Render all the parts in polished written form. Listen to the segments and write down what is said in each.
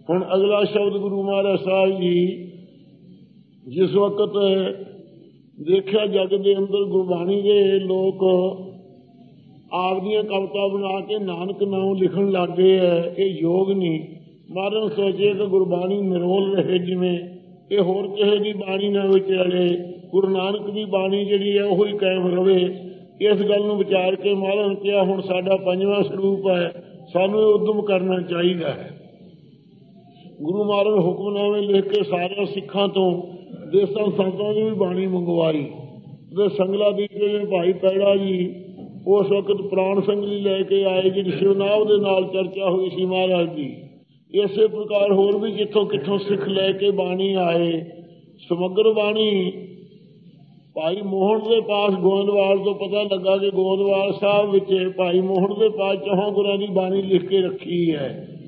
ਹੁਣ ਅਗਲਾ ਸ਼ਬਦ ਗੁਰੂ ਮਹਾਰਾਜ ਸਾਹਿਬ ਜੀ ਜਿਸ ਵਕਤ ਦੇਖਿਆ ਜਗ ਦੇ ਅੰਦਰ ਗੁਰਬਾਣੀ ਦੇ ਲੋਕ ਆਪਦੀਆਂ ਕਵਿਤਾ ਬਣਾ ਕੇ ਨਾਨਕ ਨਾਮ ਲਿਖਣ ਲੱਗ ਗਏ ਹੈ, ਇਹ ਯੋਗ ਨਹੀਂ। ਮਹਾਰਾਜ ਸੋਚੇ ਕਿ ਗੁਰਬਾਣੀ ਨਿਰੋਲ ਰਹੇ, ਜਿਵੇਂ ਇਹ ਹੋਰ ਕਿਸੇ ਦੀ ਬਾਣੀ ਨਾ ਵਿਚਲੇ, ਗੁਰੂ ਨਾਨਕ ਦੀ ਬਾਣੀ ਜਿਹੜੀ ਹੈ ਉਹ ਹੀ ਕਾਇਮ ਰਵੇ। ਇਸ ਗੱਲ ਨੂੰ ਵਿਚਾਰ ਕੇ ਮਹਾਰਾਜ ਨੇ ਕਿਹਾ ਹੁਣ ਸਾਡਾ ਪੰਜਵਾਂ ਸਰੂਪ ਹੈ, ਸਾਨੂੰ ਇਹ ਉਦਮ ਕਰਨਾ ਚਾਹੀਦਾ ਹੈ। ਗੁਰੂ ਮਹਾਰਾਜ ਹੁਕਮਨਾਮੇ ਲਿਖ ਕੇ ਸਾਰਿਆਂ ਸਿੱਖਾਂ ਤੋਂ ਦੇਸਾਂ ਸੰਤਾਂ ਦੀ ਵੀ ਬਾਣੀ ਮੰਗਵਾਈ ਤੇ ਸੰਗਲਾ ਦੀ ਜਿਹੜੇ ਭਾਈ ਪੈੜਾ ਜੀ ਉਸ ਵਕਤ ਪ੍ਰਾਣ ਸੰਗਲੀ ਲੈ ਕੇ ਆਏ, ਜਿਹੜੀ ਸ਼ਿਵਨਾਵ ਦੇ ਨਾਲ ਚਰਚਾ ਹੋਈ ਸੀ ਮਹਾਰਾਜ ਦੀ। ਇਸੇ ਪ੍ਰਕਾਰ ਹੋਰ ਵੀ ਜਿੱਥੋਂ ਕਿੱਥੋਂ ਸਿੱਖ ਲੈ ਕੇ ਬਾਣੀ ਆਏ। ਸਮਗਰ ਬਾਣੀ ਭਾਈ ਮੋਹਨ ਦੇ ਪਾਸ ਗੋਇੰਦਵਾਲ ਤੋਂ ਪਤਾ ਲੱਗਾ ਕਿ ਗੋਇੰਦਵਾਲ ਸਾਹਿਬ ਵਿੱਚ ਭਾਈ ਮੋਹਨ ਦੇ ਪਾਸ ਚੌਹਾਂ ਗੁਰਾਂ ਦੀ ਬਾਣੀ ਲਿਖ ਕੇ ਰੱਖੀ ਹੈ।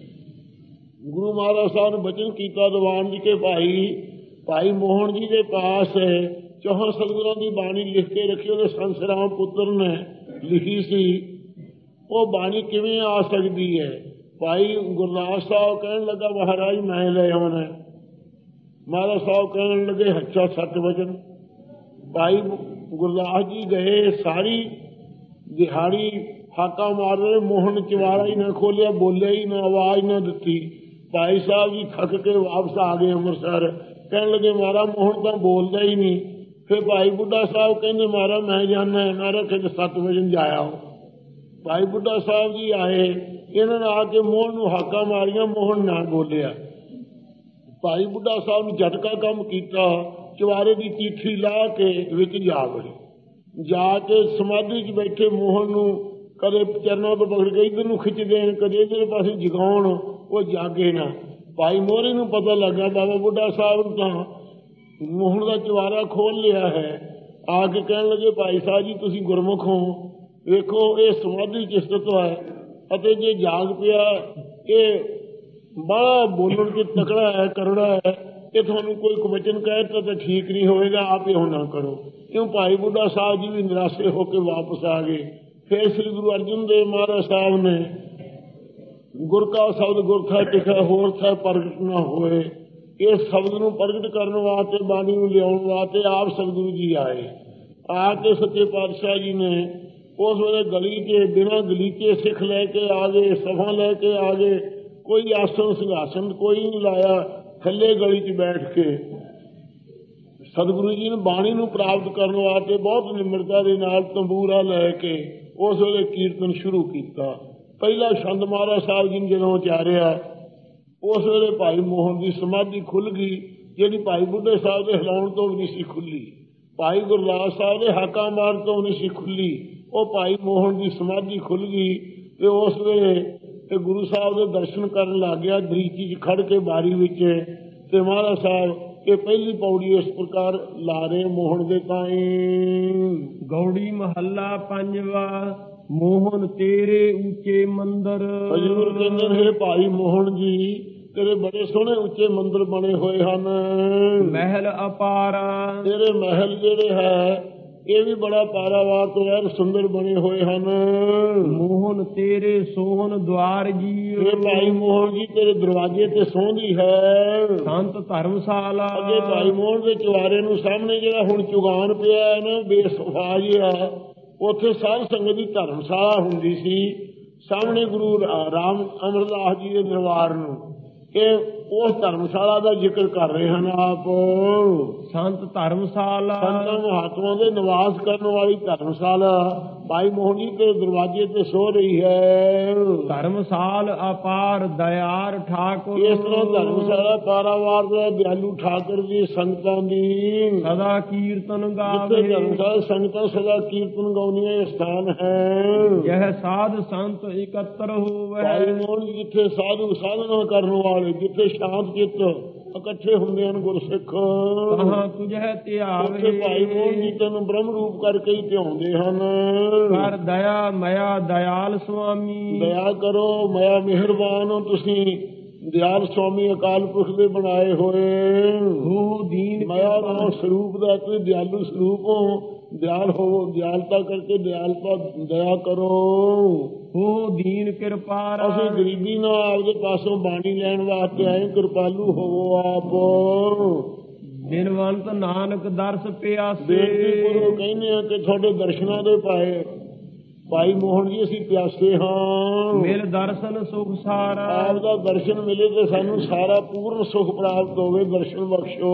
ਗੁਰੂ ਮਹਾਰਾਜ ਸਾਹਿਬ ਨੇ ਬਚਨ ਕੀਤਾ ਦੀਵਾਨ ਜੀ ਕੇ ਭਾਈ ਮੋਹਨ ਜੀ ਦੇ ਪਾਸ ਚੌਹਾਂ ਸਤਿਗੁਰਾਂ ਦੀ ਬਾਣੀ ਲਿਖ ਕੇ ਰੱਖੀ, ਉਹਦੇ ਸੰਤ ਰਾਮ ਪੁੱਤਰ ਨੇ ਲਿਖੀ ਸੀ। ਉਹ ਬਾਣੀ ਕਿਵੇਂ ਆ ਸਕਦੀ ਹੈ? ਭਾਈ ਗੁਰਦਾਸ ਸਾਹਿਬ ਕਹਿਣ ਲੱਗਾ ਮਹਾਰਾਜ ਮੈਂ ਲੈ ਆਉਣਾ। ਮਹਾਰਾਜ ਸਾਹਿਬ ਕਹਿਣ ਲੱਗੇ ਹੱਛਾ ਸੱਤ ਵਚਨ। ਭਾਈ ਗੁਰਦਾਸ ਜੀ ਗਏ, ਸਾਰੀ ਦਿਹਾੜੀ ਹਾਕਾ ਮਾਰ ਰਹੇ, ਮੋਹਨ ਚਵਾਰਾ ਹੀ ਨਾ ਖੋਲਿਆ, ਬੋਲਿਆ ਹੀ ਨਾ, ਆਵਾਜ਼ ਨਾ ਦਿੱਤੀ। ਭਾਈ ਸਾਹਿਬ ਜੀ ਥੱਕ ਕੇ ਵਾਪਸ ਆ ਗਏ ਅੰਮ੍ਰਿਤਸਰ। ਕਹਿਣ ਲੱਗੇ ਮਹਾਰਾਜ ਮੋਹਨ ਤਾਂ ਬੋਲਦਾ ਹੀ ਨਹੀਂ। ਫਿਰ ਭਾਈ ਬੁੱਢਾ ਸਾਹਿਬ ਕਹਿੰਦੇ ਮਹਾਰਾਜ ਮੈਂ ਜਾਣਾ। ਮਹਾਰਾਜ ਕਹਿੰਦੇ 7 ਵਜੇ ਜਾਇਆ। ਭਾਈ ਬੁੱਢਾ ਸਾਹਿਬ ਜੀ ਆਏ, ਇਹਨਾਂ ਨੇ ਆ ਕੇ ਮੋਹਨ ਨੂੰ ਹਾਕਾ ਮਾਰੀਆਂ, ਮੋਹਨ ਨਾ ਬੋਲਿਆ। ਭਾਈ ਬੁੱਢਾ ਸਾਹਿਬ ਨੇ ਝਟਕਾ ਕੰਮ ਕੀਤਾ, ਚਵਾਰੇ ਦੀ ਚੀਠੀ ਲਾ ਕੇ ਵਿੱਚ ਜਾ ਵੜੇ। ਜਾ ਕੇ ਸਮਾਧੀ 'ਚ ਬੈਠੇ ਮੋਹਨ ਨੂੰ ਕਦੇ ਚਰਨਾਂ ਤੋਂ ਪਕੜ ਕੇ ਇੱਧਰ ਨੂੰ ਖਿੱਚ ਦੇਣ, ਕਦੇ ਇੱਧਰ ਪਾਸੇ ਜਗਾਉਣ, ਉਹ ਜਾਗੇ ਨਾ। ਭਾਈ ਮੋਹਰੇ ਨੂੰ ਪਤਾ ਲੱਗਾ ਬਾਬਾ ਬੁੱਢਾ ਸਾਹਿਬ ਨੂੰ ਤਾਂ ਮੋਹਨ ਦਾ ਚਵਾਰਾ ਖੋਲ ਲਿਆ ਹੈ। ਆ ਕੇ ਕਹਿਣ ਲੱਗੇ ਭਾਈ ਸਾਹਿਬ ਜੀ ਤੁਸੀਂ ਗੁਰਮੁਖ ਹੋ, ਵੇਖੋ ਇਹ ਸਮਾਧੀ 'ਚ ਸਥਿਤ ਹੈ ਅਤੇ ਜੇ ਜਾਗ ਪਿਆ ਇਹ ਬੜਾ ਬੋਲਣ 'ਚ ਤਕੜਾ ਹੈ, ਕਰੜਾ ਹੈ, ਇਹ ਤੁਹਾਨੂੰ ਕੋਈ ਕਵਚਨ ਕਹਿ ਤਾਂ ਠੀਕ ਨਹੀਂ ਹੋਏਗਾ, ਆਪ ਇਹ ਨਾ ਕਰੋ। ਕਿਉਂ ਭਾਈ ਬੁੱਢਾ ਸਾਹਿਬ ਜੀ ਵੀ ਨਿਰਾਸ਼ੇ ਹੋ ਕੇ ਵਾਪਸ ਆ ਗਏ। ਫਿਰ ਸ੍ਰੀ ਗੁਰੂ ਅਰਜਨ ਦੇਵ ਮਹਾਰਾਜ ਸਾਹਿਬ ਨੇ ਗੁਰ ਕਾ ਸ਼ਬਦ ਗੁਰ ਥਾ ਟਿਕਾ ਹੋਰ ਥਾ ਪ੍ਰਗਟ ਨਾ ਹੋਏ, ਇਸ ਸ਼ਬਦ ਨੂੰ ਪ੍ਰਗਟ ਕਰਨ ਵਾਸਤੇ ਬਾਣੀ ਨੂੰ ਲਿਆਉਣ ਵਾਸਤੇ ਆਪ ਸਤਿਗੁਰੂ ਜੀ ਆਏ। ਆ ਕੇ ਸੱਚੇ ਪਾਤਸ਼ਾਹ ਜੀ ਨੇ ਉਸ ਵੇਲੇ ਗਲੀ 'ਚ ਬਿਨਾਂ ਗਲੀਚੇ ਸਿੱਖ ਲੈ ਕੇ ਆ ਗਏ, ਸਭਾ ਲੈ ਕੇ ਆ ਗਏ। ਕੋਈ ਆਸਣ ਸਿੰਘਾਸਨ ਕੋਈ ਨਹੀਂ ਲਾਇਆ, ਥੱਲੇ ਗਲੀ 'ਚ ਬੈਠ ਕੇ ਸਤਿਗੁਰੂ ਜੀ ਨੇ ਬਾਣੀ ਨੂੰ ਪ੍ਰਾਪਤ ਕਰਨ ਵਾਸਤੇ ਬਹੁਤ ਨਿਮਰਤਾ ਦੇ ਨਾਲ ਤੰਬੂਰਾ ਲੈ ਕੇ ਉਸ ਵੇਲੇ ਕੀਰਤਨ ਸ਼ੁਰੂ ਕੀਤਾ। ਪਹਿਲਾ ਛੰਦ ਮਹਾਰਾਜ ਸਾਹਿਬ ਜੀ ਨੇ ਜਦੋਂ ਉਚਾਰਿਆ ਉਸ ਵੇਲੇ ਭਾਈ ਮੋਹਨ ਦੀ ਸਮਾਧੀ ਖੁੱਲ੍ਹ ਗਈ, ਜਿਹੜੀ ਭਾਈ ਬੁੱਢੇ ਸਾਹਿਬ ਦੇ ਹਿਲਾਉਣ ਤੋਂ ਵੀ ਨਹੀਂ ਸੀ ਖੁੱਲ੍ਹੀ, ਭਾਈ ਗੁਰਦਾਸ ਸਾਹਿਬ ਦੇ ਹਾਕਾ ਮਾਰਨ ਤੋਂ ਨਹੀਂ ਸੀ ਖੁੱਲ੍ਹੀ। ਉਹ ਭਾਈ ਮੋਹਨ ਦੀ ਸਮਾਧੀ ਖੁੱਲ੍ਹ ਗਈ ਤੇ ਉਸ ਵੇਲੇ ਤੇ ਗੁਰੂ ਸਾਹਿਬ ਦੇ ਦਰਸ਼ਨ ਕਰਨ ਲੱਗ ਗਿਆ ਦਰੀਚੀ 'ਚ ਖੜ ਕੇ ਬਾਰੀ ਵਿੱਚ। ਤੇ ਮਹਾਰਾਜ ਸਾਹਿਬ ਇਹ ਪਹਿਲੀ ਪੌੜੀ ਇਸ ਪ੍ਰਕਾਰ ਲਾ ਰਹੇ ਮੋਹਨ ਦੇ ਤਾਈਂ। ਗੌੜੀ ਮਹੱਲਾ ਪੰਜਵਾ। ਮੋਹਨ ਤੇਰੇ ਉੱਚੇ ਮੰਦਰ। ਹਜ਼ੂਰ ਕਹਿੰਦੇ ਨੇ ਭਾਈ ਮੋਹਨ ਜੀ ਤੇਰੇ ਬੜੇ ਸੋਹਣੇ ਉੱਚੇ ਮੰਦਰ ਬਣੇ ਹੋਏ ਹਨ। ਮਹਿਲ ਅਪਾਰਾ। ਤੇਰੇ ਮਹਿਲ ਜਿਹੜੇ ਹੈ ਇਹ ਵੀ ਬੜਾ ਪਾਰਾਵਾਰ ਤੋਂ ਯਾਰ ਸੁੰਦਰ ਬਣੇ ਹੋਏ ਹਨ। ਮੋਹਨ ਤੇਰੇ ਸੋਹਣ ਦੁਆਰ ਜੀ। ਇਹ ਭਾਈ ਮੋਹਨ ਜੀ ਤੇਰੇ ਦਰਵਾਜ਼ੇ ਤੇ ਸੋਹਣੀ ਹੈ। ਸੰਤ ਧਰਮਸ਼ਾਲਾ। ਅੱਗੇ ਭਾਈ ਮੋਹਨ ਦੇ ਚੁਬਾਰੇ ਨੂੰ ਸਾਹਮਣੇ ਜਿਹੜਾ ਹੁਣ ਚੁਗਾਨ ਪਿਆ ਹੈ ਨਾ ਬੇਸਫਾ ਜਿਹਾ, ਉੱਥੇ ਸਾਧ ਸੰਗਤ ਦੀ ਧਰਮਸ਼ਾਲਾ ਹੁੰਦੀ ਸੀ ਸਾਹਮਣੇ ਗੁਰੂ ਰਾਮ ਅਮਰਦਾਸ ਜੀ ਦੇ ਦਰਬਾਰ ਨੂੰ। ਇਹ ਉਸ ਧਰਮਸ਼ਾਲਾ ਦਾ ਜ਼ਿਕਰ ਕਰ ਰਹੇ ਹਨ ਆਪ। ਸੰਤ ਧਰਮਸ਼ਾਲਾ ਸੰਤਾਂ ਮਹਾਤਮਾ ਦੇ ਨਿਵਾਸ ਕਰਨ ਵਾਲੀ ਧਰਮਸ਼ਾਲਾ ਭਾਈ ਮੋਹਨ ਜੀ ਦੇ ਦਰਵਾਜ਼ੇ ਤੇ ਸੋ ਰਹੀ ਹੈ। ਧਰਮਸ਼ਾਲ ਅਪਾਰ ਦਇਆਲ ਠਾਕੁਰ। ਇਸ ਤਰ੍ਹਾਂ ਧਰਮਸ਼ਾਲਾ ਪਾਰਾਵਾਰ ਦਾ ਦਿਆਲੂ ਠਾਕੁਰ ਦੀ ਸੰਗਤਾਂ ਦੀ ਸਦਾ ਕੀਰਤਨ ਗਾਵੇ। ਜਿੱਥੇ ਧਰਮਸ਼ਾਲਾ ਸੰਗਤਾਂ ਸਦਾ ਕੀਰਤਨ ਗਾਉਂਦੀਆਂ ਇਹ ਸਥਾਨ ਹੈ। ਯਹ ਸਾਧ ਸੰਤ ਇਕੱਤਰ ਹੋਵੇ। ਭਾਈ ਮੋਹਨ ਜਿੱਥੇ ਸਾਧੂ ਸਾਧਨਾ ਕਰਨ ਵਾਲੇ, ਜਿੱਥੇ ਸ਼ਾਂਤ ਚਿੱਤ ਇਕੱਠੇ ਹੁੰਦੇ ਹਨ ਗੁਰਸਿੱਖ, ਕਹਾਂ ਤੁਝੇ ਧਿਆਵੇ। ਭਾਈ ਮੋਹਨ ਜੀ ਤੈਨੂੰ ਬ੍ਰਹਮ ਰੂਪ ਕਰਕੇ ਹੀ ਧਿਆਉਂਦੇ ਹਨ। ਕਰ ਦਇਆ ਮਇਆ ਦਇਆਲ ਸੁਆਮੀ। ਦਇਆ ਕਰੋ ਮਇਆ ਮਿਹਰਬਾਨ ਹੋ ਤੁਸੀਂ, ਦਿਆਲ ਸੁਆਮੀ ਅਕਾਲ ਪੁਰਖ ਦੇ ਬਣਾਏ ਹੋਏ। ਹੋ ਦੀਨ ਮਇਆ ਨਾਮ ਸਰੂਪ ਦਾ ਤੁਸੀਂ ਦਿਆਲੂ ਸਰੂਪ ਹੋ। ਦਿਆਲ ਹੋਵੋ, ਦਿਆਲਤਾ ਕਰਕੇ ਦਇਆ ਕਰੋ। ਹੋ ਦੀਨ ਕਿਰਪਾਰਾ, ਅਸੀਂ ਗਰੀਬੀ ਨਾਲ ਆਪਦੇ ਪਾਸੋਂ ਬਾਣੀ ਲੈਣ ਵਾਸਤੇ ਆਏ, ਕਿਰਪਾਲੂ ਹੋਵੋ ਆਪ। ਦਿਨਵੰਤ ਨਾਨਕ ਦਰਸ ਪਿਆਸੇ, ਬੇਨਤੀ ਕਰੋ, ਕਹਿੰਦੇ ਆ ਕਿ ਤੁਹਾਡੇ ਦਰਸ਼ਨਾਂ ਦੇ ਭਾਈ ਮੋਹਨ ਜੀ ਅਸੀਂ ਪਿਆਸੇ ਹਾਂ। ਮਿਲ ਦਰਸ਼ਨ ਸੁਖ ਸਾਰਾ, ਆਪ ਦਾ ਦਰਸ਼ਨ ਮਿਲੇ ਤੇ ਸਾਨੂੰ ਸਾਰਾ ਪੂਰਨ ਸੁਖ ਪ੍ਰਾਪਤ ਹੋਵੇ, ਦਰਸ਼ਨ ਬਖਸ਼ੋ।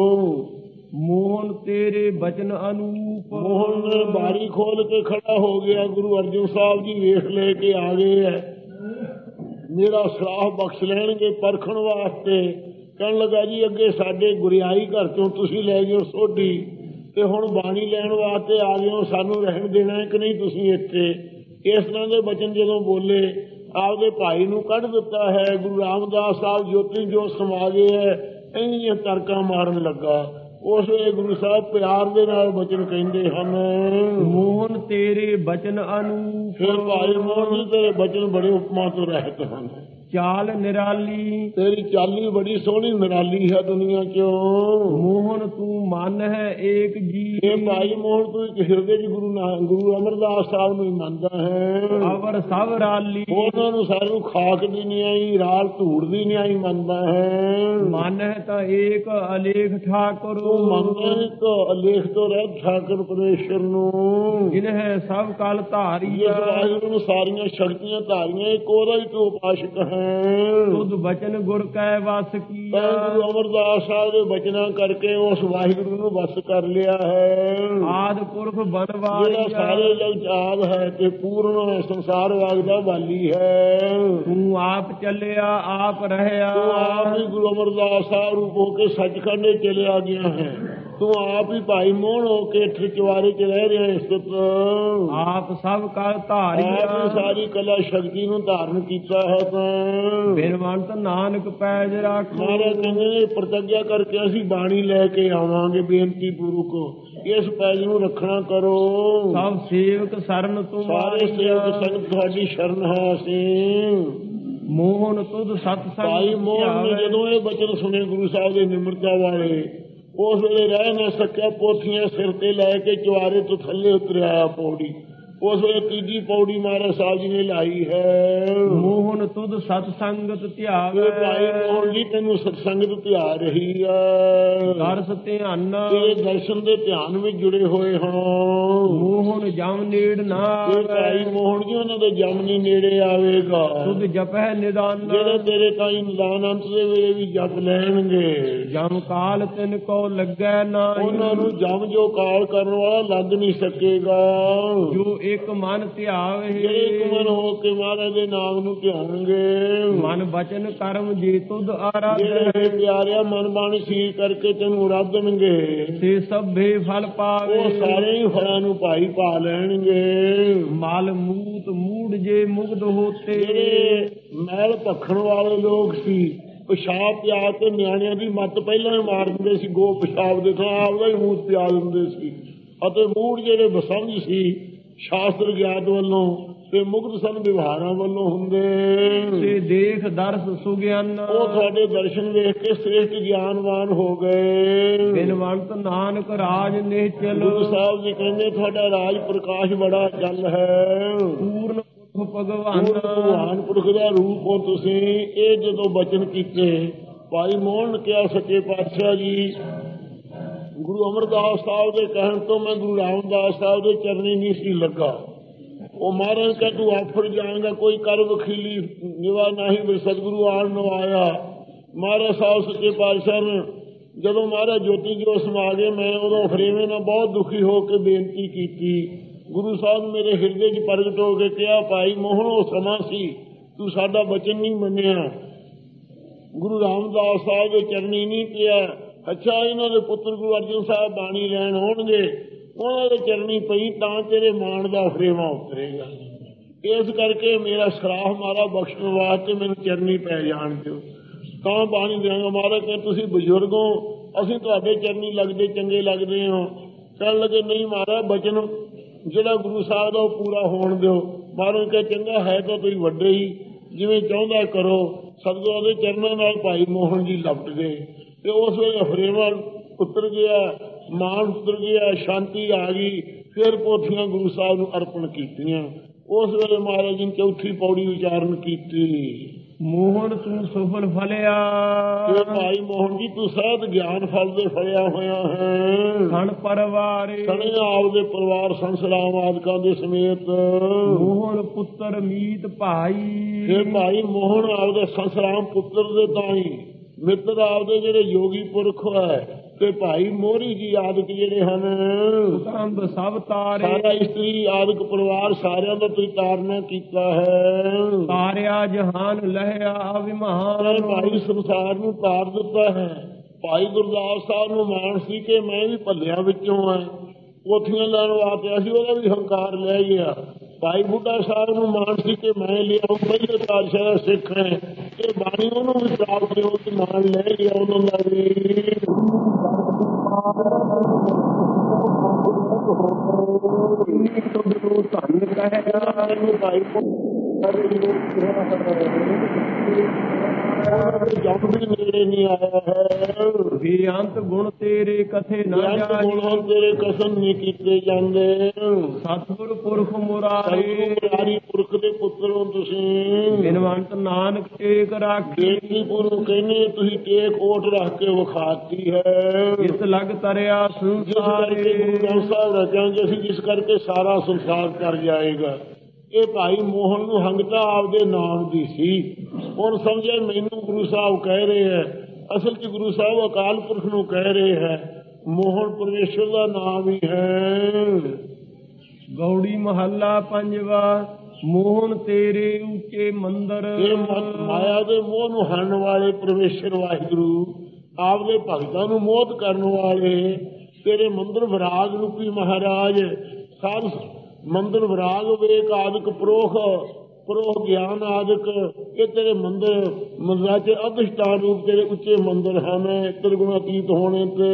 ਮੋਹਨ ਤੇਰੇ ਬਚਨ ਅਨੂਪ, ਮੋਹਨ ਨੇ ਬਾਰੀ ਖੋਲ ਕੇ ਖੜਾ ਹੋ ਗਿਆ। ਗੁਰੂ ਅਰਜਨ ਸਾਹਿਬ ਜੀ ਵੇਖ ਲੈ ਕੇ ਆ ਗਏ ਹੈ, ਮੇਰਾ ਸਰਾਹ ਬਖਸ਼ ਲੈਣਗੇ ਪਰਖਣ ਵਾਸਤੇ। ਕਹਿਣ ਲੱਗਾ ਜੀ ਅੱਗੇ ਸਾਡੇ ਗੁਰਿਆਈ ਘਰ ਚੋਂ ਤੁਸੀਂ ਲੈ ਗਏ ਸੋਢੀ, ਤੇ ਹੁਣ ਬਾਣੀ ਲੈਣ ਵਾਸਤੇ ਆ ਗਏ ਹੋ, ਸਾਨੂੰ ਰਹਿਣ ਦੇਣਾ ਹੈ ਕਿ ਨਹੀਂ ਤੁਸੀਂ ਇੱਥੇ? ਇਸ ਤਰ੍ਹਾਂ ਦੇ ਬਚਨ ਜਦੋਂ ਬੋਲੇ, ਆਪਦੇ ਭਾਈ ਨੂੰ ਕੱਢ ਦਿੱਤਾ ਹੈ। ਗੁਰੂ ਰਾਮਦਾਸ ਸਾਹਿਬ ਜੋਤੀ ਜੋ ਸਮਾ ਗਏ ਹੈ, ਇੰਨੀਆਂ ਤਰਕਾਂ ਮਾਰਨ ਲੱਗਾ। ਉਸ ਵੇਲੇ ਗੁਰੂ ਸਾਹਿਬ ਪਿਆਰ ਦੇ ਨਾਲ ਬਚਨ ਕਹਿੰਦੇ ਹਨ, ਮੋਹਨ ਤੇਰੇ ਬਚਨ ਅਨੂਪ। ਫਿਰ ਭਾਈ ਮੋਹਨ ਜੀ ਤੇਰੇ ਬਚਨ ਬੜੇ ਉਪਮਾ ਤੋਂ ਰਹਿਤ ਹਨ। ਚਾਲ ਨਿਰਾਲੀ, ਤੇਰੀ ਚਾਲੀ ਬੜੀ ਸੋਹਣੀ ਨਿਰਾਲੀ ਹੈ ਦੁਨੀਆ ਚੋਂ। ਮੋਹਨ ਤੂੰ ਮਨ ਹੈ ਏਕ ਜੀ, ਇਹ ਭਾਈ ਮੋਹਨ ਤੂੰ ਇੱਕ ਹਿਰਦੇ ਚ ਗੁਰੂ ਅਮਰਦਾਸ ਸਾਹਿਬ ਨੂੰ ਮੰਨਦਾ ਹੈ। ਅਵਰ ਸਭ ਰਾਲੀ, ਉਹਨਾਂ ਨੂੰ ਸਾਰਿਆਂ ਖਾਕ ਦੀ ਨਹੀਂ ਆਈ, ਰਾਲ ਧੂੜ ਦੀ ਨਹੀਂ ਆਈ ਮੰਨਦਾ ਹੈ। ਮਨ ਹੈ ਤਾਂ ਏਕ ਅਲੇਖ ਠਾਕੁਰ, ਤੂੰ ਮੰਨਦਾ ਇੱਕ ਅਲੇਖ ਤੋਂ ਰਹਿਤ ਠਾਕੁਰ ਪਰਮੇਸ਼ਰ ਨੂੰ, ਜਿਨ ਹੈ ਸਭ ਕਲ ਧਾਰੀ। ਜਿਸ ਵਾਹਿਗੁਰੂ ਨੂੰ ਸਾਰੀਆਂ ਸ਼ਕਤੀਆਂ ਧਾਰੀਆਂ, ਇੱਕ ਉਹਦਾ ਹੀ ਤੂੰ ਉਪਾਸ਼ਕ ਹੈ। ਤੁਧ ਬਚਨ ਗੁਰ ਕੈ ਵਸ ਕੀਆ, ਗੁਰੂ ਅਮਰਦਾਸ ਸਾਹਿਬ ਦੇ ਬਚਨਾਂ ਕਰਕੇ ਉਸ ਵਾਹਿਗੁਰੂ ਨੂੰ ਵਸ ਕਰ ਲਿਆ ਹੈ। ਆਦ ਪੁਰਖ ਬਨਵਾਰੀ, ਜਿਹੜਾ ਸਾਰੇ ਜਗ ਚ ਆਦ ਹੈ ਤੇ ਪੂਰਨ ਸੰਸਾਰ ਵਾਗਦਾ ਵਾਲੀ ਹੈ। ਤੂੰ ਆਪ ਚੱਲਿਆ ਆਪ ਰਹਿਆ, ਤੂੰ ਆਪ ਹੀ ਗੁਰੂ ਅਮਰਦਾਸ ਸਾਹਿਬ ਰੂਪ ਹੋ ਕੇ ਸੱਚਖੰਡੇ ਚਲਿਆ ਗਿਆ ਹੈ। ਤੂੰ ਆਪ ਹੀ ਭਾਈ ਮੋਹਨ ਹੋ ਕੇ ਇੱਥੇ ਚਵਾਰੇ ਚ ਰਹਿ ਰਿਹਾ ਸਥਿਤ। ਆਪ ਸਭ ਕਲ ਧਾਰੀ, ਆਪ ਸਾਰੀ ਕਲਾ ਸ਼ਕਤੀ ਨੂੰ ਧਾਰਨ ਕੀਤਾ ਹੈ। ਤਾਂ ਬਿਨਵੰਤ ਨਾਨਕ ਪੈਜ ਰੱਖ, ਮਹਾਰਾਜ ਕਹਿੰਦੇ ਨੇ ਪ੍ਰਤਿਗਿਆ ਕਰਕੇ ਅਸੀਂ ਬਾਣੀ ਲੈ ਕੇ ਆਵਾਂਗੇ, ਬੇਨਤੀ ਪੂਰਵਕ ਇਸ ਪੈਜ ਨੂੰ ਰੱਖਣਾ ਕਰੋ। ਸਭ ਸੇਵਕ ਸਰਨ ਸਾਰੇ ਸੇਵਕ ਸੰਗਤ ਤੁਹਾਡੀ ਸ਼ਰਨ ਹੈ। ਅਸੀਂ ਮੋਹਨ ਤੁਧ ਸਤਸੰਗ, ਭਾਈ ਮੋਹਨ ਨੇ ਜਦੋਂ ਇਹ ਬਚਨ ਸੁਣੇ ਗੁਰੂ ਸਾਹਿਬ ਦੇ ਨਿਮਰਤਾ ਵਾਲੇ, ਉਸ ਵੇਲੇ ਰਹਿ ਨਾ ਸਕਿਆ, ਪੋਥੀਆਂ ਸਿਰ ਤੇ ਲੈ ਕੇ ਚੁਆਰੇ ਤੋਂ ਥੱਲੇ ਉਤਰਿਆ ਪੌੜੀ। ਉਸ ਵੇਲੇ ਤੀਜੀ ਪੌੜੀ ਮਹਾਰਾਜ ਸਾਹਿਬ ਜੀ ਨੇ ਲਾਈ ਹੈ, ਮੋਹਨ ਤੁਧ ਸਤ ਸੰਗਤ ਧਿਆਵੇ। ਭਾਈ ਮੋਹਨ ਜੀ ਤੈਨੂੰ ਸਤਸੰਗਤ ਧਿਆ ਰਹੀ ਹੈ, ਦਰਸ ਧਿਆਨ ਤੇਰੇ ਦਰਸ਼ਨ ਦੇ ਧਿਆਨ ਵਿੱਚ ਜੁੜੇ ਹੋਏ ਹਾਂ। ਮੋਹਨ ਜਮ ਨੇੜ ਨਾ, ਭਾਈ ਮੋਹਨ ਜੀ ਉਹਨਾਂ ਦੇ ਜਮ ਨਹੀਂ ਨੇੜੇ ਆਵੇਗਾ। ਤੁਧ ਜਪੈ ਨਿਦਾਨ, ਜਿਹੜੇ ਤੇਰੇ ਤਾਈ ਨਿਦਾਨ ਅੰਤ ਦੇ ਵੇਲੇ ਵੀ ਜਪ ਲੈਣਗੇ। ਜਮ ਕਾਲ ਤਿਨ ਕੋ ਲੱਗੈ ਨਾ, ਉਹਨਾਂ ਨੂੰ ਜਮ ਜੋ ਕਾਲ ਕਰਨ ਵਾਲਾ ਲੱਗ ਨਹੀਂ ਸਕੇਗਾ। ਜੋ ਇੱਕ ਮਨ ਧਿਆਵੇ, ਇੱਕ ਮਨ ਹੋ ਕੇ ਮਹਾਰਾਜ ਦੇ ਨਾਮ ਨੂੰ ਧਿਆਉਣਗੇ। ਮਨ ਬਚਨ ਕਰਮ ਜੇ ਤੁਧ ਆਰਾਧੇ, ਜਿਹੜੇ ਪਿਆਰਿਆ ਮਨ ਬਾਣੀ ਸੀ ਕਰਕੇ ਤੈਨੂੰ ਆਰਾਧਣਗੇ, ਸੇ ਸਭੇ ਫਲ ਪਾਵੇ। ਉਹ ਸਾਰੇ ਹੀ ਫਲਾਂ ਨੂੰ ਭਾਈ ਪਾ ਲੈਣਗੇ। ਮਲ ਮੂਤ ਮੂੜ ਜੇ ਮੁਗਧ ਹੋਤੇ, ਜਿਹੜੇ ਮੈਲ ਭਖਣ ਵਾਲੇ ਲੋਕ ਸੀ, ਪਿਸ਼ਾਬ ਪਿਆ ਕੇ ਨਿਆਣਿਆਂ ਦੀ ਮੱਤ ਪਹਿਲਾਂ ਹੀ ਮਾਰ ਦਿੰਦੇ ਸੀ। ਗੋ ਪਿਸ਼ਾਬ ਦੇ ਥਾਂ ਆਪਦਾ ਹੀ ਮੂਤ ਪਿਆ ਦਿੰਦੇ ਸੀ। ਅਤੇ ਮੂੜ ਜਿਹੜੇ ਬਸੰਝ ਸੀ ਸ਼ਾਸਤਰ ਗਿਆਤ ਵੱਲੋਂ ਤੇ ਮੁਕਤ ਸਨ ਵਿਵਹਾਰਾਂ ਵੱਲੋਂ ਹੁੰਦੇ। ਤੇ ਦੇਖ ਦਰਸ ਸੁਗਿਆਨ, ਉਹ ਤੁਹਾਡੇ ਦਰਸ਼ਨ ਵੇਖ ਕੇ ਸ੍ਰੇਸ਼ਟ ਗਿਆਨਵਾਨ ਹੋ ਗਏ। ਬਿਨਵੰਤ ਨਾਨਕ ਰਾਜ ਨਿਹਚਲ, ਗੁਰੂ ਸਾਹਿਬ ਜੀ ਕਹਿੰਦੇ ਤੁਹਾਡਾ ਰਾਜ ਪ੍ਰਕਾਸ਼ ਬੜਾ ਚੱਲ ਹੈ। ਪੂਰਨ ਭਗਵਾਨ, ਭਗਵਾਨ ਪੁਰਖ ਦਾ ਰੂਪ ਹੋ ਤੁਸੀਂ। ਇਹ ਜਦੋਂ ਬਚਨ ਕੀਤੇ ਭਾਈ ਮੋਹਨ ਨੇ ਕਿਹਾ, ਸੱਚੇ ਪਾਤਸ਼ਾਹ ਜੀ ਗੁਰੂ ਅਮਰਦਾਸ ਸਾਹਿਬ ਦੇ ਕਹਿਣ ਤੋਂ ਮੈਂ ਗੁਰੂ ਰਾਮਦਾਸ ਸਾਹਿਬ ਦੇ ਚਰਨੀ ਨਹੀਂ ਸੀ ਲੱਗਾ। ਉਹ ਮਹਾਰਾਜ ਕਹ ਤੂੰ ਆਫਰ ਜਾਏਗਾ, ਕੋਈ ਕਰ ਵਖੀਲੀ ਨਿਵਾ ਨਹੀਂ ਵੀ ਸਤਿਗੁਰੂ ਆਣ ਨੂੰ ਆਇਆ। ਮਹਾਰਾਜ ਸਾਹਿਬ ਸੱਚੇ ਪਾਤਸ਼ਾਹ ਨੇ ਜਦੋਂ ਮਹਾਰਾਜ ਜੋਤੀ ਜੋ ਸਮਾ ਗਏ, ਮੈਂ ਉਦੋਂ ਫਰੇਵੇਂ ਨਾਲ ਬਹੁਤ ਦੁਖੀ ਹੋ ਕੇ ਬੇਨਤੀ ਕੀਤੀ। ਗੁਰੂ ਸਾਹਿਬ ਨੇ ਮੇਰੇ ਹਿਰਦੇ 'ਚ ਪ੍ਰਗਟ ਹੋ ਕੇ ਕਿਹਾ, ਭਾਈ ਮੋਹਨ ਉਹ ਸਮਾਂ ਸੀ ਤੂੰ ਸਾਡਾ ਬਚਨ ਨਹੀਂ ਮੰਨਿਆ, ਗੁਰੂ ਰਾਮਦਾਸ ਸਾਹਿਬ ਦੇ ਚਰਨੀ ਨਹੀਂ ਪਿਆ। ਅੱਛਾ ਇਹਨਾਂ ਦੇ ਪੁੱਤਰ ਗੁਰੂ ਅਰਜਨ ਸਾਹਿਬ ਬਾਣੀ ਲੈਣ ਆਉਣਗੇ, ਉਹਨਾਂ ਦੇ ਚਰਨੀ ਪਈ ਤਾਂ ਤੇਰੇ ਮਾਣ ਦਾ ਫਰੇਵਾ ਉਤਰੇਗਾ। ਇਸ ਕਰਕੇ ਮੇਰਾ ਸਰਾਹ ਮਾਰਾ ਬਖਸ਼ਣ ਵਾਸਤੇ ਮੈਨੂੰ ਚਰਨੀ ਪੈ ਜਾਣ ਦਿਓ ਤਾਂ ਬਾਣੀ ਦੇਵਾਂਗਾ। ਮਹਾਰਾਜ ਕਹਿੰਦੇ ਤੁਸੀਂ ਬਜ਼ੁਰਗ ਹੋ, ਅਸੀਂ ਤੁਹਾਡੇ ਚਰਨੀ ਲੱਗਦੇ ਚੰਗੇ ਲੱਗਦੇ ਹਾਂ। ਕਹਿਣ ਲੱਗੇ ਨਹੀਂ ਮਹਾਰਾਜ ਬਚਨ ਜਿਹੜਾ ਗੁਰੂ ਸਾਹਿਬ ਦਾ ਉਹ ਪੂਰਾ ਹੋਣ ਦਿਓ। ਮਹਾਰਾਜ ਕਹਿੰਦੇ ਚੰਗਾ ਹੈ ਤਾਂ ਤੁਸੀਂ ਵੱਡੇ ਹੀ, ਜਿਵੇਂ ਚਾਹੁੰਦਾ ਕਰੋ। ਸਤਿਗੁਰਾਂ ਦੇ ਚਰਨਾਂ ਨਾਲ ਭਾਈ ਮੋਹਨ ਜੀ ਲਪਟ ਗਏ ਤੇ ਉਸ ਵੇਲੇ ਫਰੇਵਾ ਉਤਰ ਗਿਆ। ਮਾਨ ਉਤਰ ਗਿਆ, ਸ਼ਾਂਤੀ ਆ ਗਈ। ਫਿਰ ਪੋਥੀਆਂ ਗੁਰੂ ਸਾਹਿਬ ਨੂੰ ਅਰਪਣ ਕੀਤੀਆਂ। ਉਸ ਵੇਲੇ ਮਹਾਰਾਜ ਜੀ ਨੇ ਚੌਥੀ ਪੌੜੀ ਉਚਾਰਨ ਕੀਤੀ। ਮੋਹਨ ਤੂੰ ਸਫਲ ਫਲਿਆ, ਇਹ ਭਾਈ ਮੋਹਨ ਜੀ ਤੂੰ ਸਹਿਤ ਗਿਆਨ ਫਲ ਦੇ ਫਲਿਆ ਹੋਇਆ ਹੈ। ਸਣ ਪਰਵਾਰੇ ਸਣੇ ਆਪਦੇ ਪਰਿਵਾਰ ਸੰਸਰਾਮ ਆਦਿਕਾਂ ਦੇ ਸਮੇਤ। ਮੋਹਨ ਪੁੱਤਰ ਮੀਤ ਭਾਈ, ਇਹ ਭਾਈ ਮੋਹਨ ਆਪਦੇ ਸੰਸਰਾਮ ਪੁੱਤਰ ਦੇ ਤਾਈ, ਮਿੱਤਰ ਆਪਦੇ ਜਿਹੜੇ ਯੋਗੀ ਪੁਰਖ ਹੈ ਤੇ ਭਾਈ ਮੋਹਰੀ ਜੀ ਆਦਿਕ ਜਿਹੜੇ ਹਨ, ਕੰਬ ਸਭ ਤਾਰੇ ਸਾਰਾ ਇਸਤਰੀ ਆਦਿਕ ਪਰਿਵਾਰ ਸਾਰਿਆਂ ਦਾ ਤੁਸੀਂ ਤਾਰਨਾ ਕੀਤਾ ਹੈ। ਤਾਰਿਆ ਜਹਾਨ ਲਹਿਆ ਅਭਿਮਾਨ, ਭਾਈ ਸੰਸਾਰ ਨੂੰ ਤਾਰ ਦਿੱਤਾ ਹੈ। ਭਾਈ ਗੁਰਦਾਸ ਸਾਹਿਬ ਨੂੰ ਮਾਣ ਸੀ ਕਿ ਮੈਂ ਵੀ ਭੱਲਿਆਂ ਵਿੱਚੋਂ ਆ, ਪੋਥੀਆਂ ਲੈਣ ਵਾਸਤੇ ਸੀ, ਉਹਦਾ ਵੀ ਹੰਕਾਰ ਲੈ ਗਿਆ। ਭਾਈ ਬੁੱਢਾ ਸਾਹਿਬ ਨੂੰ ਮਾਣ ਸੀ ਕਿ ਮੈਂ ਲਿਆਉਂ ਪਹਿਲੇ ਪਾਤਸ਼ਾਹ ਦਾ ਸਿੱਖ ਹੈ, ਇਹ ਬਾਣੀ ਉਹਨੂੰ ਵੀ ਪ੍ਰਾਪਤ ਹੋ ਕੇ ਮਾਣ ਲੈ ਗਿਆ ਉਹਨਾਂ ਦਾ ਵੀ। ਧੰਨ ਕਹਿਆ ਭਾਈ ਜਦ ਵੀ ਨੇੜੇ ਨਹੀਂ ਆਇਆ ਹੈ। ਬੇਅੰਤ ਗੁਣ ਤੇਰੇ ਕਥੇ ਨਾ ਜਾਏ, ਗੁਣ ਤੇਰੇ ਕਸਮ ਨਹੀਂ ਕੀਤੇ ਜਾਂਦੇ। ਸਤਿਗੁਰ ਪੁਰਖ ਮੁਰਾਰੇ, ਮੁਰਾਰੀ ਪੁਰਖ ਦੇ ਪੁੱਤਰ ਹੋ ਤੁਸੀਂ। ਬਿਨਵੰਤ ਨਾਨਕ ਟੇਕ ਰਾਖੀ, ਬੇਨਤੀ ਪੂਰਵ ਕਹਿੰਦੇ ਤੁਸੀਂ ਟੇਕ ਓਟ ਰੱਖ ਕੇ ਵਿਖਾਤੀ ਹੈ। ਇਸ ਲਗ ਤਰਿਆ ਸੰਸਾਰੇ, ਗੁਰੂ ਗ੍ਰੰਥ ਸਾਹਿਬ ਰਚਾਂਗੇ ਅਸੀਂ, ਜਿਸ ਕਰਕੇ ਸਾਰਾ ਸੰਸਾਰ ਕਰ ਜਾਏਗਾ। ਇਹ ਭਾਈ ਮੋਹਨ ਨੂੰ ਹੰਗਤਾ ਆਪਦੇ ਨਾਮ ਦੀ ਸੀ। ਹੁਣ ਸਮਝੇ ਮੈਨੂੰ ਗੁਰੂ ਸਾਹਿਬ ਕਹਿ ਰਹੇ ਹੈ, ਅਸਲ ਚ ਗੁਰੂ ਸਾਹਿਬ ਅਕਾਲ ਪੁਰਖ ਨੂੰ ਕਹਿ ਰਹੇ ਹੈ। ਮੋਹਨ ਪਰਮੇਸ਼ਰ ਦਾ ਨਾਮ ਹੀ ਹੈ। ਗੌੜੀ ਮਹੱਲਾ ਪੰਜਵਾ। ਮੋਹਨ ਤੇਰੇ ਉੱਚੇ ਮੰਦਰ, ਇਹ ਮਾਇਆ ਦੇ ਮੋਹ ਨੂੰ ਹਰਨ ਵਾਲੇ ਪਰਮੇਸ਼ਰ ਵਾਹਿਗੁਰੂ, ਆਪਦੇ ਭਗਤਾਂ ਨੂੰ ਮੋਹਿਤ ਕਰਨ ਵਾਲੇ ਤੇਰੇ ਮੰਦਰ ਵਿਰਾਗ ਰੂਪੀ ਮਹਾਰਾਜ। ਸਾਧ ਮੰਦਰ ਵਿਰਾਗ ਵੇਕ ਆਦਿਕ ਪ੍ਰੋਖ ਗਿਆਨ ਆਦਿਕ, ਇਹ ਤੇਰੇ ਮੰਦਰਾਂ ਚ ਅਧਿਸ਼ਟਾਨ ਰੂਪ ਤੇਰੇ ਉੱਚੇ ਮੰਦਰ ਹਨ, ਤ੍ਰਿਗੁਣਾਤੀਤ ਹੋਣੇ ਤੇ।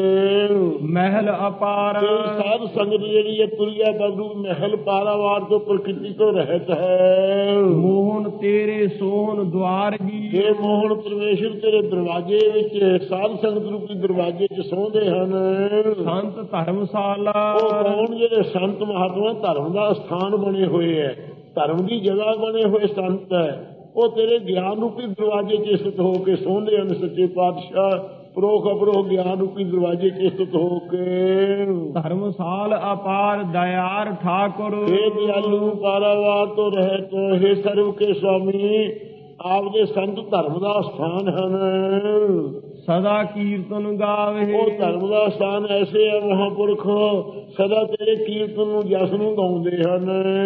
ਮਹਿਲ ਅਪਾਰ ਸਾਧ ਸੰਗਤ ਜਿਹੜੀ ਹੈ ਤੁਰਿਆ ਬਗਰੂ ਮਹਿਲ ਪਾਰਾਵਾਰ ਤੋਂ ਪ੍ਰਕਿਰਤੀ ਤੋਂ ਰਹਿਤ ਹੈ। ਮੋਹਨ ਤੇਰੇ ਸੋਹਣ ਦੁਆਰ ਜੀ, ਇਹ ਮੋਹਨ ਪਰਮੇਸ਼ਰ ਤੇਰੇ ਦਰਵਾਜ਼ੇ ਵਿੱਚ, ਸਾਧ ਸੰਗਤ ਰੂਪੀ ਦਰਵਾਜ਼ੇ ਚ ਸੌਂਦੇ ਹਨ। ਸੰਤ ਧਰਮਸ਼ਾਲਾ, ਉਹ ਕੌਣ ਜਿਹੜੇ ਸੰਤ ਮਹਾਤਮਾ ਧਰਮ ਦਾ ਸਥਾਨ ਬਣੇ ਹੋਏ ਹੈ, ਧਰਮ ਦੀ ਜਗ੍ਹਾ ਬਣੇ ਹੋਏ ਸੰਤ ਹੈ, ਉਹ ਤੇਰੇ ਗਿਆਨ ਰੂਪੀ ਦਰਵਾਜ਼ੇ ਚ ਸਥਿਤ ਹੋ ਕੇ ਸੌਂਦੇ ਹਨ। ਸੱਚੇ ਪਾਤਸ਼ਾਹ ਪ੍ਰੋਖ ਅਪਰੋਖ ਗਿਆਨ ਰੂਪੀ ਦਰਵਾਜ਼ੇ ਚ ਸਥਿਤ ਹੋ ਕੇ। ਧਰਮਸਾਲ ਅਪਾਰ ਦਇਆਰ ਠਾਕੁਰ, हे ਦਿਆਲੂ ਪਾਰਾਵਾਰ ਤੋਂ ਰਹਿਤ, हे ਸਰਵ ਕੇ ਸੁਆਮੀ, ਆਪਦੇ ਸੰਤ ਧਰਮ ਦਾ ਸਥਾਨ ਹਨ। ਸਦਾ ਕੀਰਤਨ ਗਾਵੇ, ਉਹ ਧਰਮ ਦਾ ਸਥਾਨ ਐਸੇ ਹੈ ਮਹਾਂਪੁਰਖ ਸਦਾ ਤੇਰੇ ਕੀਰਤਨ ਨੂੰ ਜਸ ਨੂੰ ਗਾਉਂਦੇ ਹਨ।